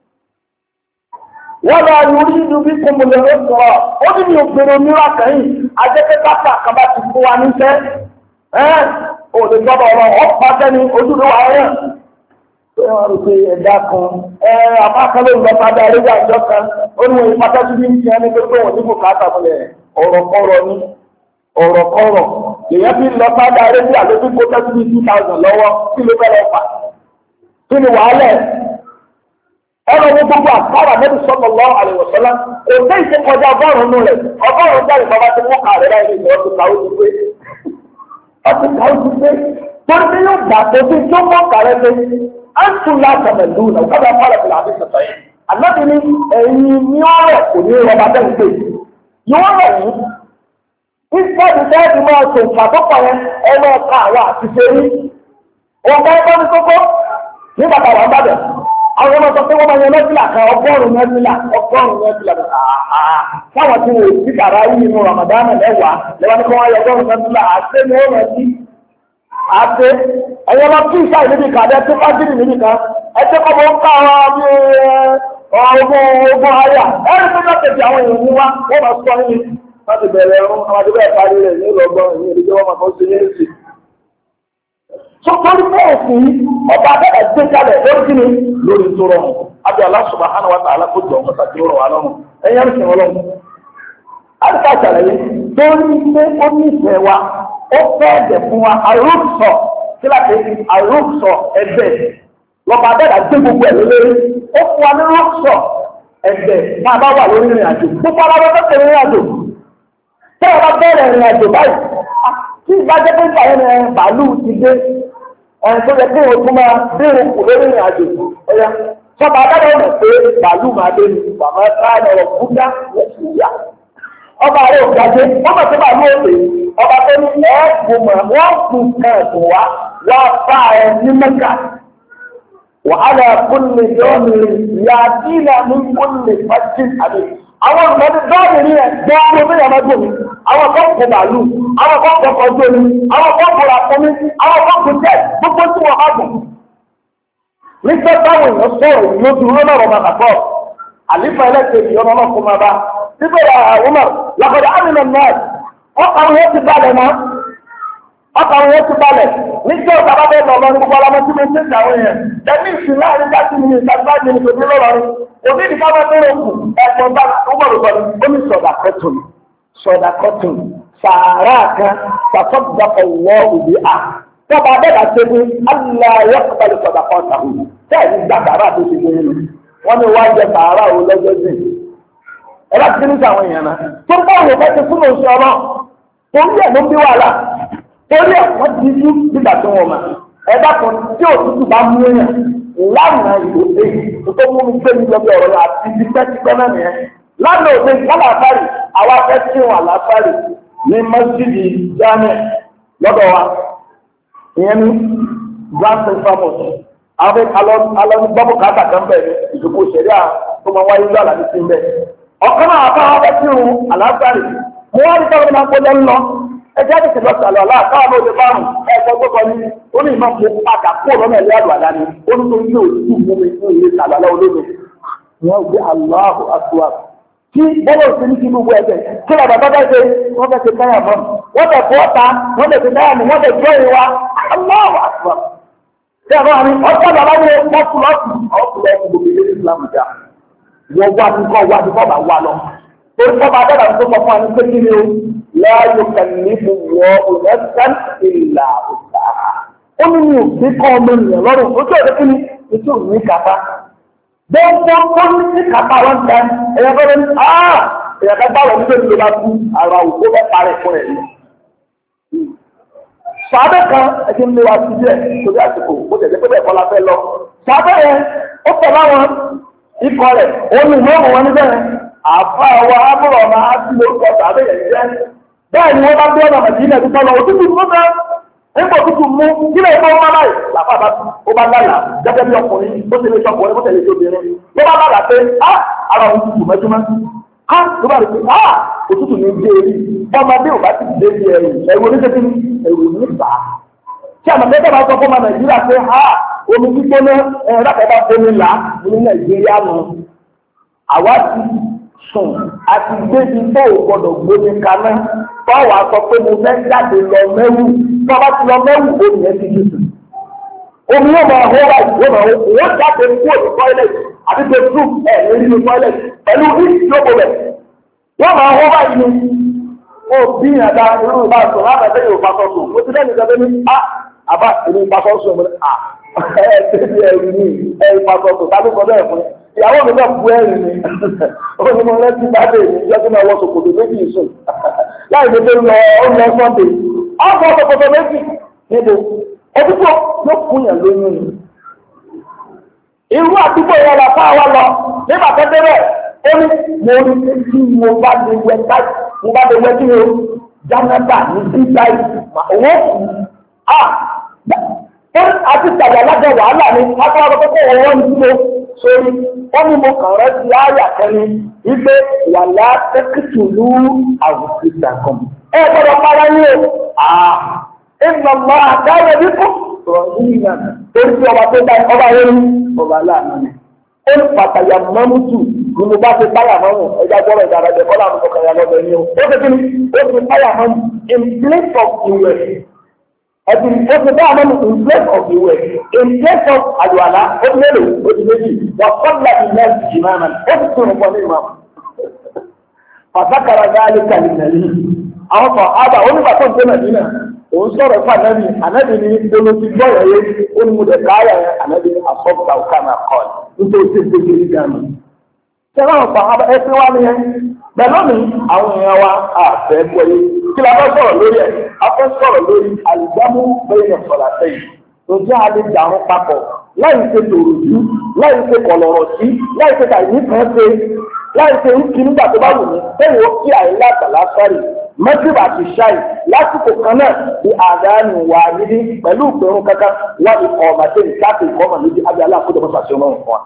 A: wọ́n lọ ìwúrí ìdòwò bí fún mi nìyí sọ̀rọ̀ ó ní mi ò gbèrò mìíràn kẹ́yìn ajẹ́pẹ́ kápá kan bá ti fún wa níṣẹ́ ẹ́ òde gbọ́dọ̀ ọ̀rọ̀ ọ̀pá sẹ́ni ojúlé wa yẹn wọ́n rò pé ẹ̀dá kan ẹ àbákanlé ń lọ padà ẹ̀rẹ́dà ìjọ kan ó ní wọ́n pátá sí ní ti ẹni pé pé wọ́n ní bùkátà fúnlẹ̀ ọ̀rọ̀kọ̀rọ̀ ní ọ̀rọ̀kọ̀rọ̀ èèyàn fi lọ padà ẹ̀rẹ́dà ló fi kó tẹ́sí ní two thousand lọ́wọ́ kí ló fẹ́ lọ fà kí ni wàhálẹ̀ ẹ̀rọ ní gbogbo àkàrà mẹ́rin sọ́nà lọ àlèwọ̀sọ́lá òde ìṣèkọjá ọgọ́rùn-ún rẹ̀ ọgọ́rùn-ún jáde bàbá tí wọ́n kà rẹ̀ láì ní ọdún kàwé ti pé ọdún kàwé ti pé torí pé yóò gbà tó bí tó mọ́ kàrẹ́ pé antu la tẹmẹlu na ọkọ bá fọlọ fìlà àbí sọtọ yìí anabi ni ẹyin ní ọ̀rọ̀ kò ní rọba bẹ́ẹ̀ gbé yóò rọ yìí ìfọdù sẹẹdì máa tó fàtọkọ yẹn ẹ máa ka àwọn àtìsẹ yìí ọgbà ẹgbẹ ní kókó ní bàtà wà bàbẹ àwọn ọmọ sọ pé wọn máa yẹ mẹsìlá kan ọgọ́rùn mẹsìlá ọgọ́rùn mẹsìlá àà fáwọn tí wọn ò sí kàrá yìí nínú Ramadan mẹ́wàá lẹwà ní kí wọn yẹ ọgọ́rùn mẹsìlá àti ní wọn ti àti ẹ̀yẹ lọ kí ìṣá ìníbi kan àti ẹtí fájìrì níbi kan ẹtí kọ́ bó ń ká àwọn bí ọgbọ́n ogun àyà ẹ̀rí tó lọ́tẹ̀ẹ̀tì àwọn èèyàn ní wá wọ́n máa sọ nínú láti bẹ̀rẹ̀ ẹ̀rún àwọn àti bẹ́ẹ̀ parí rẹ̀ ní ìlọgbọ́n ìyẹn ìdíjẹ́ wọn máa kọ́ sí ní èsì. sọ́kọ́rí bẹ́ẹ̀sì ọba abẹ́rẹ́ gbé kalẹ̀ lórí kí ni lórí tó rọrùn àbí Allah subhanahu wa ta'ala kó jọ ọmọ tàbí ọrọ̀ wa lọ́rùn ẹ̀yẹ́ ń sìn ọlọ́run. àdìsá àṣàlàyé torí pé ó nífẹ̀ẹ́ wa ó fẹ́ ẹ̀dẹ̀ fún wa àrùsọ síláàtì àrùsọ ẹ̀dẹ̀ lọ́ba abẹ́rẹ́ gbé gbogbo ẹ̀ lórí ó fún wa ní rùsọ ẹ̀dẹ̀ tá a bá wà lórí ìrìn àjò gbogbo ara wọn fẹ́ ìrìn àjò tẹ́ ọ bá bẹ̀rẹ̀ ìrìn àjò báyìí tí ìgbàjẹ́ pé ìgbà yẹn bàálù ti dé ẹ̀yìn tó yẹ kí wọ́n tún máa bẹ̀rẹ̀ kù lórí ìrìn àjò ẹ̀yà sọba abẹ́rẹ́ rẹ̀ pé bàálù máa dé ní bàbá táyà ọ̀rọ̀ búdá lẹ́sùn ìyá ọba rẹ̀ òkàjẹ́ wọ́n mọ̀ sí bàálù òkè ọba tó ní ẹ̀ẹ́dùn mọ̀ wọ́n kù kẹ̀ẹ̀dùn wá wá bá ẹ ní mẹ́kà wàhálà kúnlẹ̀ yọ̀ọ̀mì yàtìlà ní kúnlẹ̀ fàjì àbí àwọn olùmọ̀dé dọ́ọ̀mì ní ẹ̀ gbọ́ọ̀mù bí yàrá gbòmí àwọn kan kò bàálù àwọn kan kò kọjú omi àwọn kan kò ràpọ̀mí àwọn kan kò jẹ́ gbogbo tí wọ́n bá gùn. nígbà táwọn èèyàn sọ̀rọ̀ lójú lọ́nà ọ̀rọ̀ máa kàkọ́ àlífà ẹlẹ́kẹ̀ẹ́ ìyọ́nà náà kó máa bá síbẹ̀ àwọn ọmọ làkọ̀dọ̀ àmìnà náà ọkàn yẹn ti balẹ̀ mọ́ ọkàn yẹn ti balẹ̀ nígbà ọ̀gá bá bẹ́ẹ̀ lọ́ọ́ lọ́rùn gbogbo ọlọ́mọ tí mo ń tẹ̀sí àwọn èèyàn lẹ́ni ìsìn láàrin dájú ní ìgbàgbá ní ìgbòdì lọ́rùn òbí ní ká bá bẹ́ẹ̀ kù ẹ̀pọ̀ bá ọgbọ̀rọ̀ sọ̀rọ̀ ó ní sọ̀dà kọ́tùn sọ̀dà kọ́tùn sàárà kan sàfọ́dàpọ̀ wọ́ òbí à tọ́ba bẹ́ẹ̀ ṣe ní aláyọ̀ pẹ̀lú sọ̀dà kọ́tà bẹ́ẹ̀ ní gbà sàárà tó ti gbé nínú wọ́n ní wá jẹ sàárà ò lọ́jọ́ sí ẹ láti ní sàwọn èèyàn náà tó bá òun fẹ́ ti fún òṣù ọlọ́ torí ẹ̀ ló ń bí wàhálà torí ẹ̀ wọ́n ti yú nígbà tó wọn mà ẹ̀dá kan tí òtútù bá mú èèyàn lánàá ìlú èyí tó mú mi gbé mi lọ bí ọ̀rọ̀ àti ibi tẹ́ ti gbọ́nà nìyẹn lánàá òde lálàáfàrì àwa fẹ́ tí wọn àlàáfàrì ní mọ́sídìí jámẹ́ lọ́dọ̀ wa ìyẹn ní grand central àwọn alọ́ni gbọ́bù káàkà kan bẹ̀ ní ìdòkò ìṣẹ̀rí à tó máa wáyé lọ́la ní sí bẹ́ẹ̀. ọ̀kan náà àbá wọn fẹ́ tí wọn àlàáfàrì mo wá ní káwọn máa ń kọjá ńlọ ẹjẹ́ àti ìṣẹ̀lẹ̀ ọ̀sàlọ̀ ọ̀la káwọn ló lè bárùn ẹ̀kọ́ tó kọ ní ó ní ìmọ̀ mo padà kó lọ́nà ẹ̀lẹ́ àdùn àdáni ó ní tó yóò tù mú mi fún ilé sàlọ́lá olómi wọn gbé Allahu akbar tí bọ́lọ̀ sí ní kí gbogbo ẹ̀jẹ̀ kí lọ bàbá bá ṣe wọ́n bẹ̀ ṣe káyà mọ́ wọ́n bẹ̀ fọ́ ta wọ́n bẹ̀ ṣe káyà mọ́ wọ́n bẹ̀ jọ́ ìwà aláwọ̀ àtúwà tí a bá wà ní ọ̀sán bàbá ní mọ́kùlọ́ọ̀kù ọ̀kùlọ́ọ̀kù gbogbo ilé Islam jà wọ́n wá ní kọ́ wá ní kọ́ bá wà lọ torí kọ́ bá dábàá tó sọ fún wa ní pé kí ni o láàyò kàní mu wọ ònàṣán ìlà òṣà ó ní mi ò gbé kọ́ ọmọ ènìyàn lọ́rùn ojú ọ̀dọ́ kí ni ètò òní kápá gbọ́ngbọ́n ó ní sí kápá wọn tẹ ẹ̀yà bọ́lá ní áà ẹ̀yà ká bá wọn nítorí ló bá kú ara òkú bẹ́ẹ̀ parẹ́ fún ẹ̀ ní. sàbẹ̀ kan ẹ̀jẹ̀ ń lé wa sí díẹ̀ torí àsìkò ó tẹ̀lé pé bẹ́ẹ̀ kọ́lá fẹ́ lọ. sàbẹ̀ yẹn ó tẹ̀ láwọn ikọ̀ rẹ̀ ó ní ìmọ̀ọ́mù wọn níbẹ̀ àfa wa ábúrò ọ̀nà àti lórúkọ sàbẹ̀ yẹn jẹ́ bẹ́ẹ̀ ni wọ́n bá gbé ọ̀nà màjínà tó lọ òtútù mú bẹ́ẹ̀ nígbà òtútù mú kí lè fọ́ wọn báyìí làpá bá ó bá lálà gẹ́gẹ́ bí ọkùnrin ó ti lè sọkùnrin ó tẹ̀lé tóbìnrin tó bá lálà pé á ara òun tutù mẹ́jọ́mọ́ á tó bá rí pé á òtútù ní dé rí ọmọdé ò bá ti dé bí ẹrù ẹrù oníṣẹ́kí ẹrù ní bá tí àmọ́ tẹ́tẹ́ bá sọ fún ọmọ Nàìjíríà pé á omi gbígbóná ẹ̀rọ lápẹ́ bá fomi là ní Nàìjíríà nù àwa ti sùn àti débi tó o gbọdọ̀ gbóni kaná fọwọ́ àsọ pé mo fẹ́ jáde lọ mẹ́wù tó o bá ti lọ mẹ́wù omi yẹn ti dì sùn. omi yóò máa hó wáyé yóò máa hó wọ́n jáde kúrò ní tọ́ílẹ̀tì àti tẹ̀sù ẹ̀ lórí ní tọ́ílẹ̀tì pẹ̀lú ìsì lóko rẹ̀ wọ́n máa hó wáyé ni ó bí àdá irú ìbá sùn lábẹ́sẹ̀ yóò bá sọ́sùn mo ti dẹ́nu ìjọba ní a àbá èmi ìbá sọ́sùn mo ní a ẹ̀ tẹ́lẹ̀ ẹ̀rí ní ẹ̀ ìbá sọ́sùn tàbí kọ́ bẹ́ẹ̀ fún ìyàwó mi náà bu ẹ̀rìn ni ó ní mo rántí bàbá èmi lọ́sùn náà wọ́n ṣòkòtò méjì sùn láì ní pé lọ ó lọ sọ́ndé ọ̀pọ̀ ṣòkòtò méjì níbo òtútù ló kún yàn lóyún ni. irú àdúgbò yẹn la fún àwa lọ nígbà tó débẹ̀ ó ní mo ní kí mo bá lè wẹ táyì mo bá lè wẹ kí o jánátà ní sí táyì owó kù á àti tàbí alájọ wàhálà ni akọ́wọ́ kókó owó ní mo sórí wọ́n ní mo kàn rẹ́ sí àyà kẹ́ni wípé wàlá tẹ́kìtì lú àwùjọ ìdàkọ̀. ẹ gbọ́dọ̀ para yín o ìnà mọ àdáyé bí kò sọ̀rọ̀ yìí nà torí tí ọba tó dá ọba yẹn ní ọba aláàánú ni. ó ní pàtàkì àmọ́mútù ni mo bá ti báyà mọ́mù ẹja gbọ́dọ̀ ìdára jẹ kọ́lá àmì kọkànlá lọ́bẹ̀ ni o. ó ti kí ni ó ti báyà mọ́mù in place of ìwẹ̀ ẹ̀sìn ó ti báyà mọ́mù in place of ìwẹ̀ in place of àlùwàlá ó ti mélòó ó ti méjì wà kọ́lá ìlẹ̀ ìmáàmà ó ti tún ọ̀pọ̀ ní ìmáàmù. pàtàkàrà gáálí kàlí nàlí àwọn kan ábà onígbàtọ̀ ń tẹ́lẹ̀ nínú òun sọ̀rọ̀ fún ànábì ànábì ní olóòtú gbọ́yọ̀ yé ó ní mo dẹ̀ káyà yẹn ànábì ní àsọ́gbà òkàmà kọ́ nítorí tí ó ti gbé nígbà mi. sẹ́wọ́n àwọn kan ábà ẹsẹ̀ wá ní yẹn pẹ̀lú mi àwọn èèyàn wa àfẹ́ gbọ́ yé kí la fẹ́ sọ̀rọ̀ lórí ẹ̀ a fẹ́ sọ̀rọ̀ lórí àlùjámú bẹ́ẹ̀ yẹn sọ̀rọ̀ àtẹ̀yìn lójú àlè dàrún papọ̀ láì ṣe tòròjú láì ṣe kọ̀lọ̀rọ̀ sí láì ṣe tàyí kan ṣe láì ṣe ń kí nígbà tó bá wù mí bẹ́ẹ̀ ó kí àìlá àtàlá sáré mẹ́tìrì àti ṣáì lásìkò kan náà bí àdánù wà níbi pẹ̀lú ìpẹ̀rún kankan wá ikọ̀ ọ̀màdé láti ikọ̀ ọmọ méjì abẹ́ aláàkójọ mọ́sà sí ọlọ́run fún wa.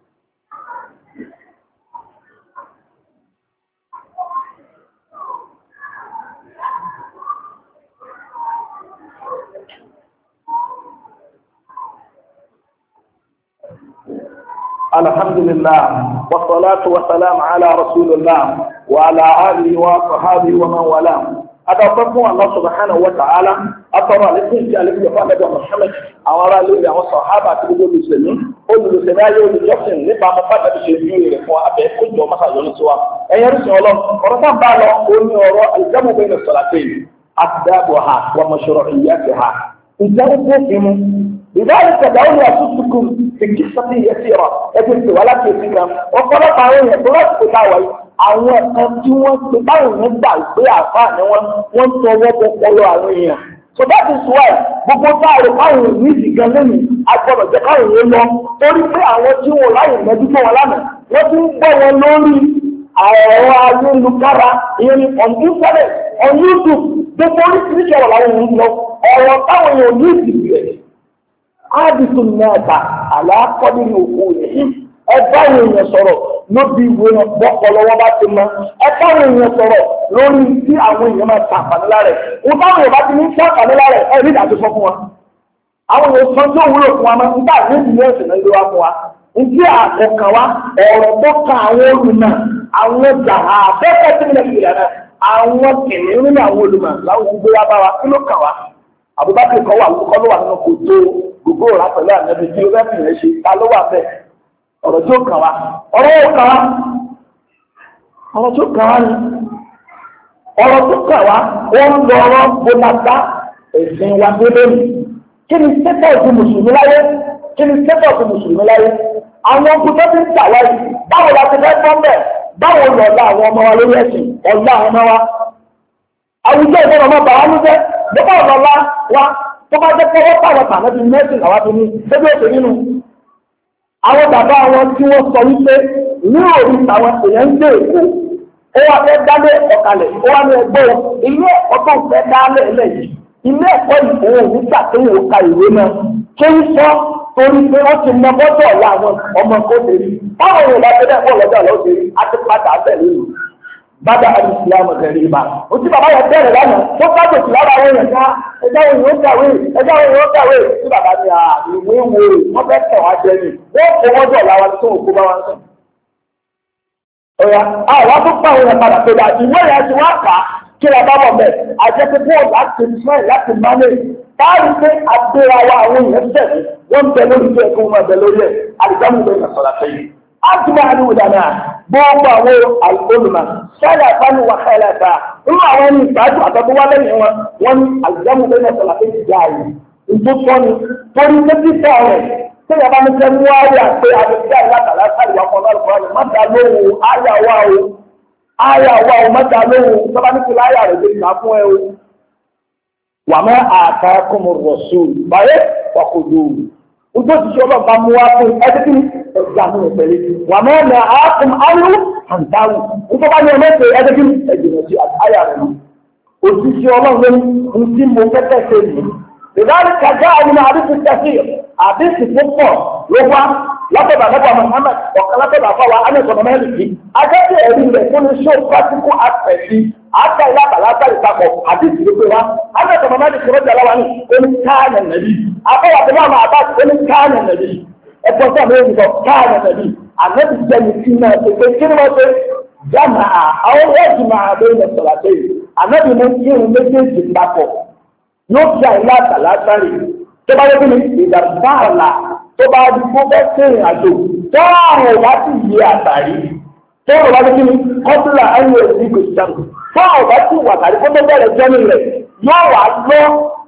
A: الحمد لله والصلاة والسلام على رسول الله وعلى آله وصحابه ومن والاه أتوقفوا الله سبحانه وتعالى أترى لكم جعلك يفعل نبي محمد أورا لي وصحابة تقول المسلمين قل لسنا يوم الجسم نبع مفاتة الشيطان لكم أبي كل يوم مسا يوم سوا أي رسول الله ورسان بالله قل وراء الجمع بين الصلاتين أسبابها ومشروعياتها إذا أقسموا لذلك دعوني أصدكم في قصة يسيرة ẹgbẹ́ wà láti èsì kan ọ̀pọ̀lọpọ̀ àwọn èèyàn tó láti kó táwa yìí àwọn kan tí wọ́n ti báwọn èèyàn gbà pé àfáà ni wọ́n wọ́n tọ ọwọ́ pọpọlọ àwọn èèyàn so that is why gbogbo táwọn káwọn èèyàn ní ìsìn gan lẹ́nu agbọ́dọ̀ jẹ́ káwọn èèyàn lọ torí pé àwọn tí wọn láyè mẹ́jú fún wọn lánàá wọ́n ti ń gbọ́ wọn lórí àwọn ayélujára ìyẹn ní on internet on YouTube gbogbo oríṣiríṣi ọ̀rọ̀ làwọn èèyàn lọ ọ̀rọ̀ táwọn èèyàn ní ìsìn rẹ̀ áàdìsù mẹ́ta àlàákọ́dé ní òkú yìí ẹgbẹ́ àwọn èèyàn sọ̀rọ̀ lóbi ìwé bọ́pọ̀ lọ́wọ́ bá ti mọ́ ẹgbẹ́ àwọn èèyàn sọ̀rọ̀ lórí tí àwọn èèyàn máa ṣàǹfààní lára ẹ̀ wọ́n táwọn èèyàn bá ti ní ṣàǹfààní lára ẹ̀ rí ìdájọ́ sọ fún wa àwọn èèyàn sọ tí ó wúlò fún wa máa ń gbà ní ìlú ẹ̀sìn náà ló wá fún wa Ìdí àkọ́kàn wa ọ̀rọ̀ tó kan àwọn olùmọ̀ àwọn jàǹdà abẹ́fẹ́ tí mo lè rẹ̀ àwọn kìnìún nínú àwọn olùmọ̀ láwọn ń gbé wá bá wa kí ló kàn wá. Abubakar kọ́ wà kọ́ ló wà nínú kòtò gbogbo òrà pẹ̀lú ànábi tí ó fẹ́ fi rẹ̀ ṣe ta ló wà bẹ́ẹ̀. Ọ̀rọ̀ tó kàn wá ọ̀rọ̀ ó kàn wá ọ̀rọ̀ tó kàn wá ni ọ̀rọ̀ tó kàn wá wọ́n ń lọ ọ̀rọ̀ gbọ́dọ̀ ẹ̀sìn wa dé lónìí. Kí ni sẹ́tọ̀ ọ̀sùn mùsùlùmí láyé? Kí ni sẹ́tọ̀ ọ̀sùn mùsùlùmí láyé? Àwọn ogun tó ti ń tà wáyé báwo la ti fẹ́ gbọ́ bẹ́ẹ̀? Báwo lọ ọ̀la àwọn ọmọ wa lórí ẹ̀sìn ọ̀la àwọn ọmọ wa? Àwùjọ ìfọ̀nà ọmọ bàbá ló jẹ́ bọ́bá ọ̀la wa tó bá jẹ́ pọ́wọ́ pàwọ́ tàbí ti mẹ́sìn àwọn tó ní ṣébí òṣè nínú. Àwọn bàbá wọn tí wọ́n sọ wípé ní òru àwọn èèyàn ń dé èkó ó wá fẹ́ dálé ọ̀kalẹ̀ ó wá ní ẹgbẹ́ ilé ẹ̀kọ́ tó ń fẹ́ dálé ẹlẹ́yìí ilé ẹ̀kọ́ ìfowó nígbà tó ń ka ìwé náà tó ń sọ torí pé wọ́n ti mọ bọ́dọ̀ ọ̀la àwọn ọmọ kó tèmi báwo ni ìlà tẹ́lẹ̀ fún ọ̀lọ́dọ̀ ọ̀la ó tèmi á ti padà bẹ̀ lónìí bàbá alìsílámù gẹ̀rẹ́ ibà ó ti bàbá yẹn bẹ̀rẹ̀ lánàá tó kájọ sí lára àwọn èèyàn ká ẹjọ́ òun yóò kàwé ẹjọ́ òun yóò kàwé tí bàbá ní ìwé wo wọ́n fẹ́ tẹ̀ wá jẹ ni wọ́n kó wọ́dọ̀ ọ̀la wa tó òkú bá wa ń sọ. ọ̀yà àwọn tó pa àwọn èèyàn padà pé dà ìwé yẹn ti wá kà á kí la bá bọ̀ bẹ̀ àjẹpẹ́ bọ́ọ̀lù láti fẹ́ láti máné báyìí pé àgbéra wa àwọn èèyàn tẹ̀lé wọ́n ń bẹ lórí tó ẹ̀kọ́ wọn bẹ lórí ẹ̀ àdìgbàmù bẹ́ẹ̀ nà sọ̀rọ̀ àfẹ́yìn. a ti máa ní ìdáná gbogbo àwọn olùmọ̀ ṣáyà fani wà káyà ta nínú àwọn ẹni ìgbàdùn àtọ́gbọ́ wá lẹ́yìn wọn wọ́n ní àdìgbàmù bẹ́ẹ̀ nà sọ̀rọ̀ àfẹ́yìn jà yìí. ìtòsọ́ ni torí méjì sọ rẹ̀ sẹ́yìn bá mi fẹ́ mú àyà pé àdìgbà ìlàkàlà sáyà ọkọ̀ náà Aya wa o mẹ́ta lóhun tọ́ba ní kìlá ayà rẹ̀ gbèsè fún ẹ o. Wà mẹ́ àtà kọ́mọ rọ̀ṣù báyẹ̀ ọkọ̀dọ̀. Ojú òṣìṣẹ́ ọlọ́ọ̀bá mú wá fún ẹgbẹ́ kí ẹgbẹ́ àmú ìpẹ̀lẹ̀. Wà mẹ́ nà ákùn áyú àǹtáwù. Nítorí bá ní ọmọ ìpè ẹgbẹ́ kí ẹgbẹ́ sí ayà rẹ̀ nù. Òṣìṣẹ́ ọlọ́ọ̀bá ń tí mo kẹ́kẹ́ ṣe nì. Ìdárí kàjá àwọn àdìsí tẹ̀sí àdìsí tó pọ̀ ló wá látọ̀dà lẹ́gbàá Muhammad ọ̀kan látọ̀dà fáwa anẹ́sọ̀nà mẹ́rin yìí akẹ́kẹ́ ẹ̀rí rẹ̀ tó ní show practical aspect yìí àtà ìlàtà látàrí papọ̀ àdìsí ló pé wá anẹ́sọ̀nà mẹ́rin kìí rọ́jà láwa ní oní káàyàn nàbí afọwà tó máa máa bá oní káàyàn nàbí ẹ̀fọ́ sáà mẹ́rin nìkan káàyàn nàbí ànẹ́bí jẹ́ni tí náà ṣe pé kí ni wọ́n ṣe jáàmà àwọn wọ́ọ̀dì máa bẹ́ẹ̀ ní sọ̀rọ̀ àtẹ́yìn ànẹ́bí mú kí irun méjèèjì papọ̀ yóò fi àìláàtà látàrí tó bá yẹ kí ni ìdàgbàlà tó bá di kó fẹ́ sẹ́rìn àjò tó àrùn wá sí ìyè àtàrí tó rọ̀ wá sí kọ́tùlà ayé òsì kò sàmù tó àrùn wá sí wàtàrí kó tó bẹ̀rẹ̀ jẹ́nu rẹ̀ yóò wá lọ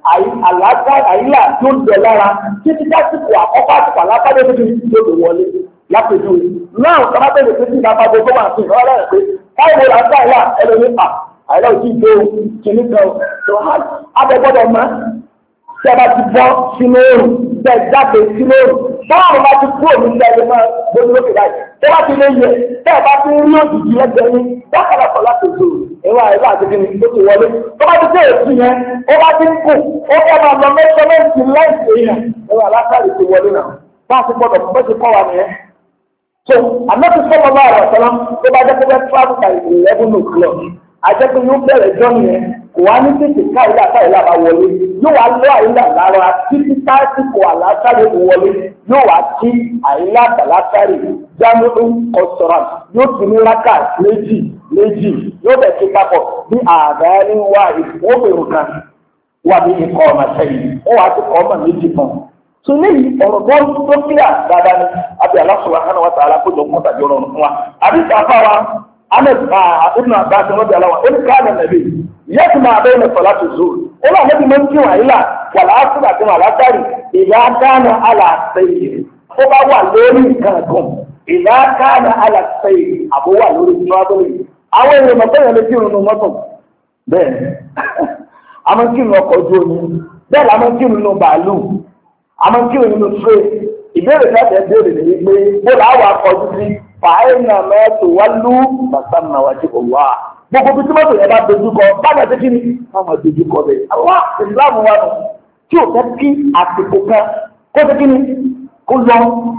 A: àlàáfà àyílà tó ń bẹ lára títí dásìkò àkọ́kọ́ àtìkò alábàdé tó ti tó lè wọlé lápẹjù náà kábàtẹ́lẹ̀ tó ti dábàá gbogbo máa fi ìrọ́lẹ́ rẹ̀ pé káwọn àgbà àyà ẹlẹ́ni à àyà òsì tó kìíní kan tó abẹ́gbọ́dọ̀ mọ́ tẹ́ bá ti bọ́ sínú òòrùn tẹ́ jáde sínú òòrùn báwo bá ti kú òní ilé ẹgbẹ́ máa gbóni lókè báyìí tẹ́ bá ti lè yẹ tẹ́ bá ti rí òjijì lẹ́gbẹ̀ẹ́ yín dákàrà kọ̀ láti òjò ìwà ìwà àti kíni tó ti wọlé tó bá ti dé èsì yẹn ó bá ti ń kù ó fẹ́ máa lọ mẹ́sọ́mẹ́ǹtì láìsí yẹn ìwà alákàrí ti wọlé náà bá a ti gbọdọ̀ bó ti kọ́ wa nìyẹn. so àmọ́tí sọ́kọ̀ bá ọ̀rọ̀ sọ́lá tó bá jẹ́ pé bẹ́ẹ̀ travel by eleven o'clock àjẹpẹ́ yóò bẹ̀rẹ̀ jọ́ nìyẹn kò wá ní tètè káyìlá káyìlá bá wọlé yóò wá lọ àyílá lára títí tásìkò àlásàrè kò wọlé yóò wá kí àyílá àlásàrè jámúlú ọ̀sọ̀rọ̀ yóò tún ní rákà méjì méjì yóò bẹ̀ sí papọ̀ bí àdáyé wá ìfowópamọ́ kan wà ní ikọ̀ ọ̀nà sẹ́yìn wọ́n wá sí ọmọ méjì kan. tó léyìí ọ̀rọ̀ tó tó kílà dáadáa ni àbí Allah subhanahu wa ta'ala kó jọ mọ́ tàbí ọ̀rọ̀ fún wa àbí sàfà wa Anas ibn Abbas radi Allahu anhu ó ní káàdà nàbí yasma bayna salati zuhr ó náà níbi máa ń kí wọn àyílà wà láásùn àti wọn àlásàrì ìyá kánà àlàsẹ́yìn ó bá wà lórí nǹkan kan ìyá kánà àlàsẹ́yìn àbó wà lórí tíwábọ̀lì àwọn èèyàn mọ̀ bẹ́ẹ̀ lè kírun nínú mọ́tò bẹ́ẹ̀ a máa ń kírun ọkọ̀ ojú omi bẹ́ẹ̀ la máa ń kírun nínú bàálù a máa ń kírun nínú tray ìbéèrè láti ẹ béèrè ní wípé bó làwọn akọjú sí fàáyínà mẹ́tò wá lú bàtàmà wájú òwà gbogbo bí tí mọ́tò yẹn bá dojúkọ báwọn ẹgbẹ́ kí ni báwọn dojúkọ bẹ́ẹ̀ àwọn ìsìláàmù wa nù tí ò fẹ́ kí àsìkò kan kó fẹ́ kí ni kó lọ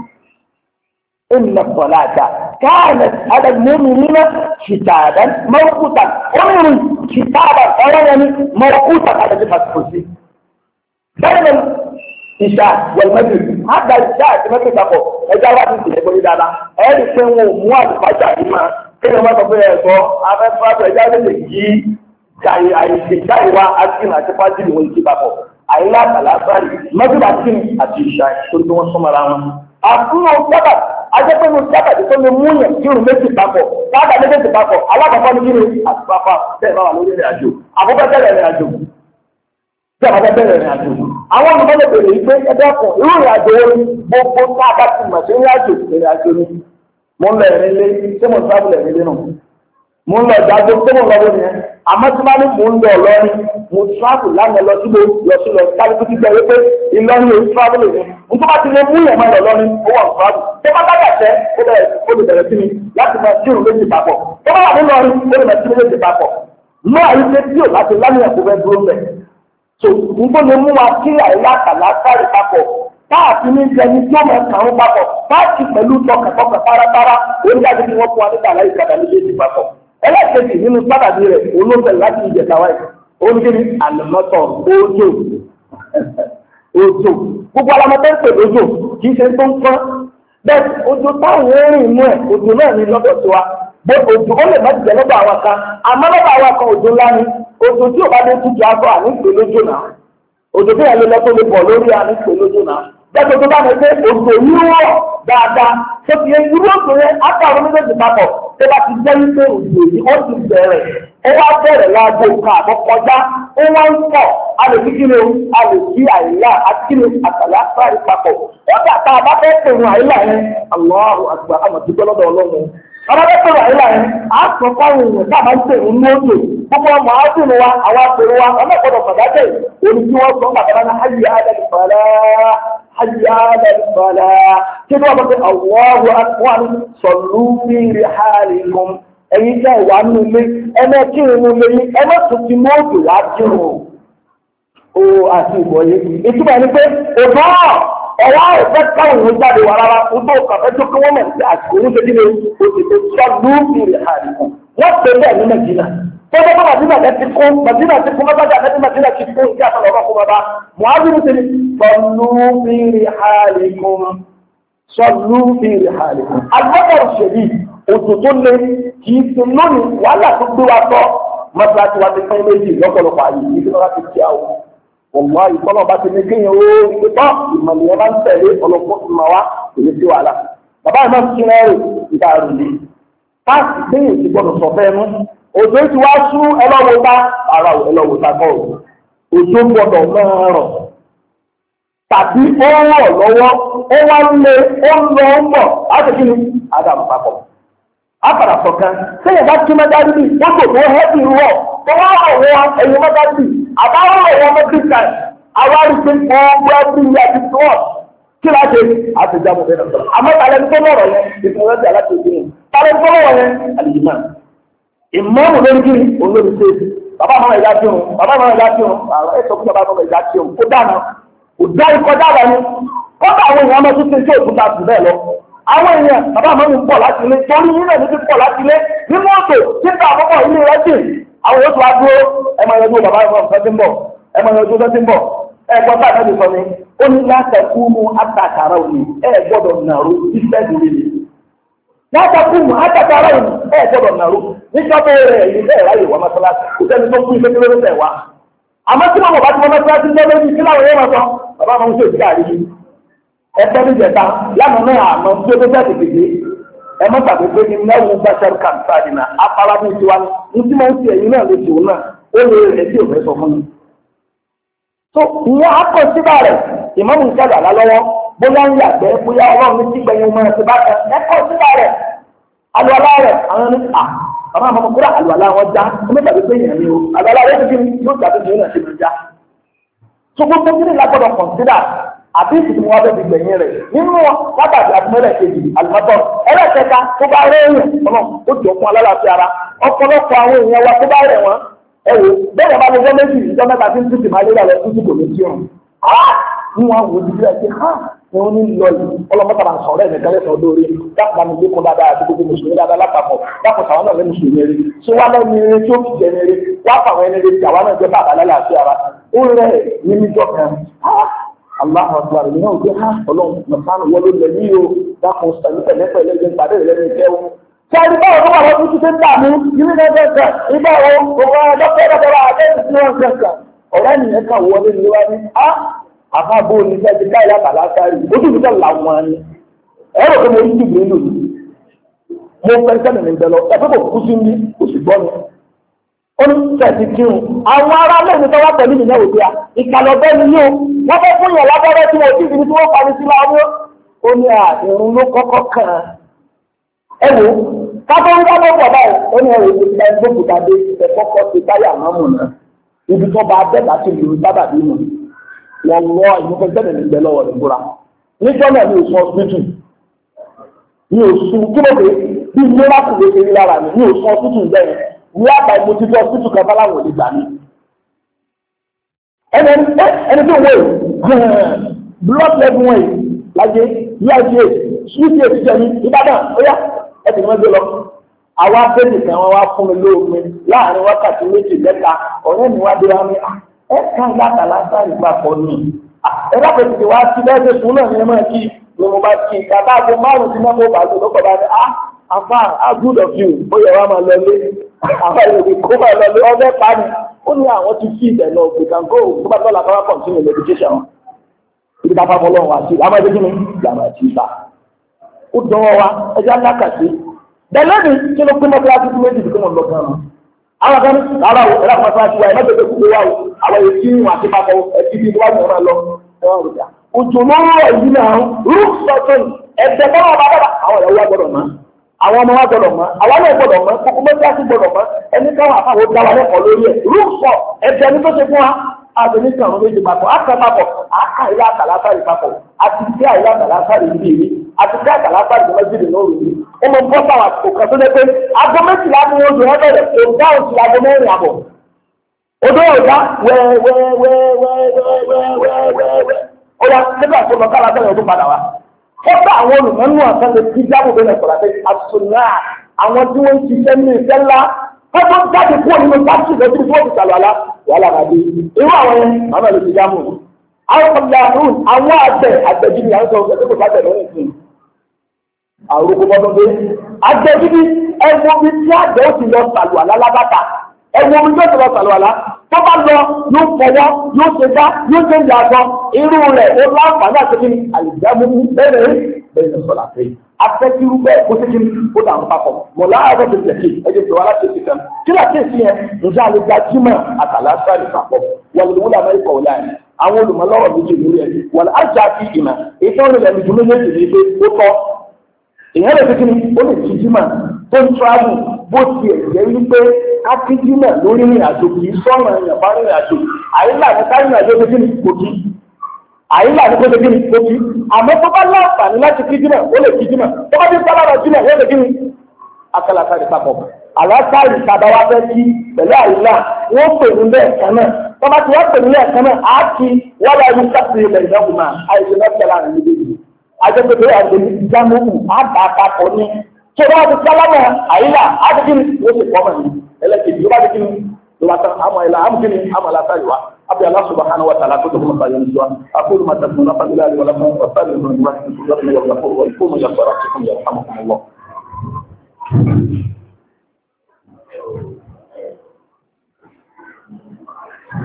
A: ìnà sọ̀láàdà káàlẹ̀ àdàgbẹ́mí nínú ṣìtàdà mọ́kútà orin ṣìtàdà ọ̀rọ̀ yẹn ni mọ́kútà kàdàgbẹ́ fàṣọ̀sí bẹ́ẹ̀ ìṣà wọ̀lmẹ́bí àgbà ìṣá àti mẹ́tò papọ̀ ẹja wá ti tìlẹ̀ bọ́ yí dáadáa ẹ̀ẹ́dì pé wọn ò mú àlùfáàjà yìí máa kéèyàn má sọ pé ẹ̀kọ́ afẹ́fẹ́ ẹja lè lè yí àìsè jáì wá àtìmọ̀ àti fájìlì wọn ti papọ̀ àìlá àtàlásárì mẹ́tò àti àti ìṣá torí pé wọ́n súnmọ́ra wọn. àfúnà sábà ajẹ́pẹ́nu sábà tó lè mú yàn kí irun méjì papọ̀ sábà méjèèjì papọ̀ alákọ̀ọ́kọ́ ní kí ni àtìpápá bẹ́ẹ̀ bá wà lórí ìrìn àjò àbúkọ́ bẹ̀rẹ̀ ìrìn àjò tí a bá bẹ̀rẹ̀ ìrìn àjò àwọn ọmọ bẹ́ẹ̀ bẹ̀rẹ̀ yìí pé ẹgbẹ́ kan irú ìrìn àjò wọn gbogbo tá a bá ti mọ̀ sí ìrìn àjò ìrìn àjò ni mo ń lọ ìrìn lé tí mo ń sábà ìrìn lé nù mo ń lọ ìdájọ́ tí mo ń lọ lónìí yẹn àmọ́ tí máa ní mo ń lọ ọlọ́rin mo travel lánàá lọ sí mo lọ sí lọ sáré tó ti gbẹ wípé Ìlọrin ló ń travel èmi n tó bá ti lè mú yẹn máa lọ lọ́rin ó wà travel tó bá bá gàtẹ́ ó bẹ̀rẹ̀ ó lè bẹ̀rẹ̀ sí mi láti máa tí òun méjì papọ̀ tó bá wà ní lọ́rin ó lè máa tí méjì papọ̀ náà àyè pé tí ò láti lánàá kó fẹ́ dúró mẹ́ so n tó lè mú wa kí àìlákàlá sáré papọ̀ káàkiri ní ìjẹni tí ó máa kàrún papọ̀ káàkiri pẹ̀lú tọkàtọkà párápárá onídàájú ni wọ́n fún wa nígbà láyé ìkàdà méjèèjì papọ̀ ẹlẹ́kẹ̀ẹ́jì nínú sábàbí rẹ̀ olóńgbẹ̀ láti ìjẹta wáyé oníkèéní àlùmọ́tọ̀ òjò òjò gbogbo alamọ́tẹ́ ń pè lójò kì í ṣe tó ń pọ́n bẹ́ẹ̀ òjò táwọn rìn inú ẹ̀ òjò náà ní lọ́dọ̀ tiwa bó òjò ó lè má jẹ́ lọ́dọ̀ àwọn kan àmọ́ lọ́dọ̀ àwọn kan òjò ńlá ni òjò tí ò bá dé tútù àbọ̀ àní pè lójò náà òjò tí ìyàlẹ́ lọ́tọ́ lè bọ̀ lórí àní pè lójò náà bẹ́ẹ̀ tó bá mi pé òjò yìí wọ̀ dáadáa tó fi irú òjò yẹn àtàwọn méjèèjì papọ̀ tó bá ti jẹ́ wípé òjò yìí ó ti bẹ̀rẹ̀ ó wá bẹ̀rẹ̀ láago nǹkan àbọ̀ kọjá ó wá ń pọ̀ a lè fi kíni o a lè fi àìlá àti kíni àtàlẹ́ àtàrí papọ̀ ó dà tá a bá fẹ́ pèrò àìlá yẹn Allahu Akbar àmọ̀tí gbọ́dọ̀ ọlọ́run ọba bẹ́ẹ̀ pèrò àìlá yẹn á sọ fáwọn èèyàn tá a bá ń pèrò ní òjò gbogbo ọmọ àádùn wa àwọn apèrò wa ọmọ ìgbọ́dọ̀ pàdájẹ́ òní tí wọ́n sọ bàbá náà ayé adàlù fàlà ayé adàlù fàlà kí ni wọ́n bá fẹ́ Allahu Akbar sallu fi rihalikum ẹ̀yin jẹ́ ìwà nílé ẹ̀mẹ́ kí inú lẹ́yìn ẹ̀mẹ́ tó ti mú òjò wá jùlọ o àti ìwọ̀ye ìtumọ̀ ní pé òjò ọ̀wá ẹ̀fẹ́ káwọn ìwé jáde wà rárá ọdún kàfẹ́ tó kí wọ́n mọ̀ sí àsìkò oníṣẹ́ kí ni o ti tó sallu fi rihalikum wọ́n pè bẹ́ẹ̀ ní Nàìjíríà tọ́jọ́ bá Màdínà ẹ̀ ti kún Màdínà ti kún mọ́tàjà ẹ̀ ti Màdínà ti kún ìdí àtàlọ́ ọ̀rọ̀ fún bàbá Mu'adh ti ní sallu fi rihalikum sallu fi rihalikum. Al-matar shadid òjò tó lé kì í ṣe lónìí wàhálà tó gbé wa tọ́ mọ́tàjà wa ti pín méjì lọ́pọ̀lọpọ̀ àyè yìí tí wọ́n ti kí àwọn ọ̀wá ìtọ́nà bá ti ní kéèyàn ó ìgbé tọ́ ìmọ̀lẹ́yìn bá ń tẹ̀lé ọlọ́pọ̀ ìmọ̀ wa kò ní sí wàhálà. Bàbá ìmọ̀ ti rẹ̀ rè ìta rè lé káàsì gbẹ̀yìn ti gbọ́dọ̀ sọ fẹ́ mú òjò ti wá sú ẹlọ́wọ́ bá ara ẹlọ́wọ́ ta kọ́ òjò òjò gbọ́dọ̀ máa rọ̀ tàbí ó rọ̀ lọ́wọ́ ó wá ń lé ó ń lọ ń bọ̀ láti kí ni ádámù papọ̀ àpàdà sọ̀kan sẹ́yìn bá kí mẹ́dárí bí ó tò tó hẹ́bì rọ̀ tó wá rọ̀ wọ́n ẹ̀yìn mẹ́dárí bí àbáwọ̀ rọ̀ wọ́n mẹ́bí kan àwárí pé gbogbo ẹbí yẹ ti tó ọ̀ kí láti àtijọ́ mọ̀ fẹ́ràn sọ̀rọ̀ àmọ́ tàlẹ́ni tó lọ́rọ̀ yẹn ìfúnwẹ́sì aláṣẹ ìgbìmọ̀ tàlẹ́ni tó lọ́rọ̀ yẹn àlìyìmọ̀ ìmọ̀rù lórí kí olórí ṣe bàbá àwọn ẹ̀dá tí òun bàbá àwọn ẹ̀dá tí òun àwọn ẹ̀sọ́ fún bàbá àwọn ẹ̀dá tí òun kó dáná kò dá ikọ̀ dára ni kọ́tà àwọn èèyàn máa tún ṣe tí òkúta jù bẹ́ẹ̀ lọ àwọn èèyàn bàbá àwọn èèyàn pọ̀ láti ilé torí nílẹ̀ ní ti pọ̀ láti ilé nínú òtò títà àkọ́kọ́ ilé rẹ̀ jì àwọn yóò tún wá dúró ẹ máa yọjú bàbá àwọn ọ̀fẹ́ tí ń bọ̀ ẹ máa yọjú ọ̀fẹ́ tí ń bọ̀ ẹ gbọ́ bá àtàkì sọ ni ó ní láti kú mú àtàkàrà òní ẹ gbọ́dọ̀ nàró iṣẹ́ ìdílé látàkùnmù àtàkàrà òní ẹ gbọ́dọ̀ nàró nígbà tó rẹ̀ èyí bẹ́ẹ̀ ráyè wá mọ́sálásí kò sẹ́ni tó kú iṣẹ́ kílódé tẹ̀ wá. àmọ́ tí wọn bá ti wọ́n mọ́sálásí ń lọ́wọ́ yìí kí láwọn yẹn máa sọ bàbá àwọn oṣù ìdíkà rí ẹgbẹ́ ní ìjẹta lánàá náà àmọ́ tí ó tó tẹ̀ tètè ẹ mọ́ tàbí pé ní mẹ́wùú bàṣẹ́rù kàǹtàdì náà apara bí tiwa ní tí wọ́n ti ẹ̀yìn náà lè ṣe òun náà ó lè rẹ̀ tí ò fẹ́ sọ fún mi. tó ìyẹn akọ síbà rẹ̀ ìmọ̀mù ìṣẹ̀lẹ̀ àlá lọ́wọ́ bóyá ń yàgbẹ́ bóyá ọlọ́run ní tígbẹ̀yìn ọmọ ẹ̀ ti bá ẹ ẹ̀kọ́ síbà rẹ̀ alùpàlà rẹ̀ àwọn ní à bàbá àmọ́ kúrò àlùpàlà wọn já ọmọ tàbí pé èèyàn ni o àlùpàlà rẹ̀ ti yóò jáde ní ìrìnàṣẹ mi já. tó gbogbo kí ni lágbọ́dọ̀ kọ̀ǹsídà àbí ìsìnkú wọn bẹ́ẹ̀ ti gbẹ̀yìn rẹ̀ nínú wákàtí àtúmọ̀lẹ̀ kejì àlùmọ́tọ̀ ẹlẹ́kẹta tó bá rẹ̀ èèyàn ọ̀nà ó jọ fún alálàáfíà ara ọ̀pọ̀lọpọ̀ àwọn èèyàn wa tó bá rẹ̀ wọ́n ẹ wò bẹ́ẹ̀ bá lọ́jọ́ méjì ìjọ mẹ́ta tí ń tún tìmọ̀ alẹ́ lọ tún kò ní sí ọ̀run ní wọn wò ó ti bíi ha ni wọn ní lọ yìí ọlọ́mọta bá ń sọ̀rọ̀ ẹ̀ nìkan lẹ́sọ̀ lórí dákùnrin mi lékun dáadáa àti gbogbo mùsùlùmí dáadáa lápapọ̀ dákùn sàwọn náà lé mùsùlùmí eré ṣé wá lẹ́nu eré tí ó fi jẹ eré wá fàwọn ẹni eré tí àwa náà jẹ́ bàbá lálàáfíà ara ó rẹ̀ ní níjọ́ kan Allahu Akbar ni wọ́n gbé ha ọlọ́run mọ̀sánù wọ́n ló lẹ̀ ní o dákun sẹ̀mí pẹ̀lẹ́pẹ̀lẹ́ jẹ́ ìpàdé rẹ̀ lẹ́nu ìfẹ́ wọn. sẹ́ni báwo ló wà lọ́dún títí ń dà mí yìí ní ẹgbẹ́ ìgbà wo gbogbo dọ́kítà dọ́kítà àdéhùn sí wọn kẹ̀kẹ́ ọ̀rẹ́ nìyẹn kan wọlé ní wá ní á àfáàbò ní sẹ́ ti káyà bàlá sáré ojú mi sẹ́ làwọn ni ẹ̀rọ tó mo ń dìbò nínú mi mo fẹ́ sẹ́ni ní bẹ́lọ ẹ̀fẹ́ kò kú sí ní oṣù gbọ́ mi ó ní sẹ́ẹ̀tì kírun àwọn ará lẹ́yìn tó wá pẹ̀lú ìyẹn òbí a ìkàlọ̀ bẹ́ẹ̀ ni yóò wọ́n fẹ́ fún yẹn lábẹ́rẹ́ tí wọ́n ti fi tí wọ́n parí sí láwọ́ ó ní àìrún ló kọ́kọ́ kàn án ẹ wò kábọ̀ ń dábọ̀ pọ̀ báyìí ó ní ẹ̀rọ ìgbésí ẹ̀ gbókùtà dé ẹ̀ kọ́kọ́ ti táyà mọ́mù náà ibi tó bá dẹ́gbà sí ìlú sábà bí mu wọn wọ ìmúfẹ́ sẹ́ni ní ìgbẹ́ lọ́wọ́ rẹ̀ búra níjọ́ náà ní oṣù ọ̀sìtù ní oṣù kílódé bí ìlera kò lè ṣe rí lára mi ní oṣù ọ̀sìtù bẹ́ẹ̀ ní àgbà ìmọ̀ títí ọ̀sìtù kan bá láwọn òde gbà mí. ẹni ẹni tó wọ̀ yìí blood level wọ̀nyí lájẹ yíyájú sweet eight jẹ́ ní Ìbàdàn ó yá ẹ ti ní wọ́n gbé lọ. àwa abẹ́lé kan wọ́n wá fún mi lóògùn láàrin wákàtí méjì mẹ́ta ọ̀rẹ́ mi wá dé wá ní ẹ ká ìlàkà lásàrì papọ̀ ni ẹ lápẹ̀ tètè wá sí bẹ́ẹ̀ sùn náà ní ẹ máa kí ni mo bá kí bàbá àgbo márùn-ún sí mẹ́fọ́ bàálù ló kọ̀ bá ní ah afa how good of you ó yẹ wá máa lọ lé àwọn èdè kó máa lọ lé ọbẹ̀ pa ni ó ní àwọn ti fi ìbẹ̀ lọ gbé kan kó tó bá tọ́lá káwá continue medication ibi tá a bá fọ́ lọ́wọ́ àti àwọn ẹgbẹ́ kíni ìjàmbá ti bá ó dánwọ́ wa ẹja ńlá kàṣí bẹ́ẹ̀lẹ́ni kí ló pín mọ́ kíláàsì tí méjì tó mọ̀ lọ gan an àwọn kan ara o ẹ̀rọ àpapọ̀ àti wa ẹ̀ mẹ́tẹ̀ẹ̀tẹ̀ kúkú wa o àwọn èyí wọn àti papọ̀ ẹ̀kí bí wọ́n mọ̀ lọ ẹ̀wọ̀n rẹ̀ òjò ló ń rọ̀ yìí náà rúù sọ̀tún ẹ̀jẹ̀ bọ́lá ọba dábà àwọn ìyàwó wa gbọ́dọ̀ mọ́ àwọn ọmọ wa gbọ́dọ̀ mọ́ àwọn náà gbọ́dọ̀ mọ́ kókó mẹ́tíláṣí gbọ́dọ̀ mọ́ ẹni káwọn àfàwọn dá wa lẹ́kọ̀ọ́ lórí ẹ̀ rúù sọ ẹ̀jẹ̀ ní tó ṣe fún wa àti ní kàn wọ́n méjì papọ̀ àkà papọ̀ àkà ilé àkàlásárì papọ̀ àti ìdí àìlé àkàlásárì ń bèèrè àti ìdí àkàlásárì ń méjì nínú òru ọmọ nǹkan sáwà òkà tó lẹ́pẹ́ aago méjìlá ni wọ́n jù wọ́n bẹ̀rẹ̀ òǹkà òsì aago mẹ́rin àbọ̀ odò ọ̀gá wẹ́wẹ́wẹ́wẹ́wẹ́wẹ́wẹ́ ó yà nígbà tó lọ kára bẹ̀rẹ̀ ọdún padà wá ó bá àwọn olùmọ́nù àtàlẹ̀ tí jáwó bẹ̀rẹ̀ sọ̀rọ̀ àti àtúnyà àwọn tí wọ́n ń ṣiṣẹ́ ní ìṣẹ́ ńlá wọ́n tó jáde kúrò nínú táàkì lọ sí wọ́n ti sàlọ̀ àlá wàhálà àdé irú àwọn yẹn àwọn ẹ̀rọ ti jámù àwọn ọ̀gbìn àrùn àwọn àgbẹ̀ àgbẹ̀jì ni àwọn sọ ọ̀gbẹ̀ tó kò sábẹ̀ lọ́rùn sí àrùn kò bọ́dọ̀ dé àgbẹ̀jì ni ẹ̀wọ̀n mi tí àgbẹ̀ ó ti lọ sàlọ̀ àlá lábàtà ẹ̀wọ̀n mi tó ti lọ sàlọ̀ àlá tó bá lọ yóò fọwọ́ yóò ṣe dá yóò ṣe ń yà sọ irú rẹ̀ ó láǹfààní àti kí àlìjáàmù bẹ́ẹ̀ bẹ́ẹ̀ sọ̀rọ̀ àfẹ́ afẹ́kírú bẹ́ẹ̀ kó tẹ́kí ó dàrú papọ̀ mọ̀lá àgbẹ̀ tó tẹ̀lé ẹ̀jẹ̀ tó wá láti ṣe kan kí láti ṣe yẹn ǹjẹ́ àlè gbajúmọ̀ àtàlásárì papọ̀ wọ́n lè wúlò amẹ́ríkà ọ̀la ẹ̀ àwọn olùmọ̀lọ́rọ̀ méjì lórí ẹ̀ wọ́n lè ájà fi ìmọ̀ ètò ìrìnlẹ̀ méjì méjèèjì ní ilé ó tọ́ èèyàn lè fi ó lè ti jímọ̀ tó ń travel bó ti ẹ̀ jẹ́ wípé akíjímọ̀ lórí ìrìn àjò kì í sọ̀rọ̀ ẹ̀yàn bá rìnrìn àjò àyílà ní káyìn àjò tó kíni kò kí àyílà ní kóso kíni kò kí àmọ́ tó bá láǹfààní láti kíjímọ̀ ó lè kíjímọ̀ tó bá ti sálára jímọ̀ ó lè kíni akálàkárì papọ̀ àlàkárì tàbá wa fẹ́ kí pẹ̀lú àyílà wọ́n pè ní bẹ́ẹ̀ kan náà tó bá ti wá pè ní bẹ́ẹ̀ kan náà á kí wọ́n lọ yí sáfì ilẹ̀ ìdọ́kùnmá àìsàn náà tẹ̀lé àrùn níbi àjẹpẹ̀tẹ̀ àgbẹ̀ni ìjámọ́kù àbá papọ̀ ní tó bá ti sálámà àyílà á ti kíni wọ́n ti pọ̀ mọ́ ní ẹlẹ́kẹ̀ẹ́ yóò bá ti kíni lọ́wọ́ àmọ́ ìlà àmọ́ kíni àmọ́ àlàkárì wa أبي الله سبحانه وتعالى كتب مصايا الجوان أقول ما تكون قبل الله ولكم وصلوا من الله ويقوم يصرفكم يرحمكم الله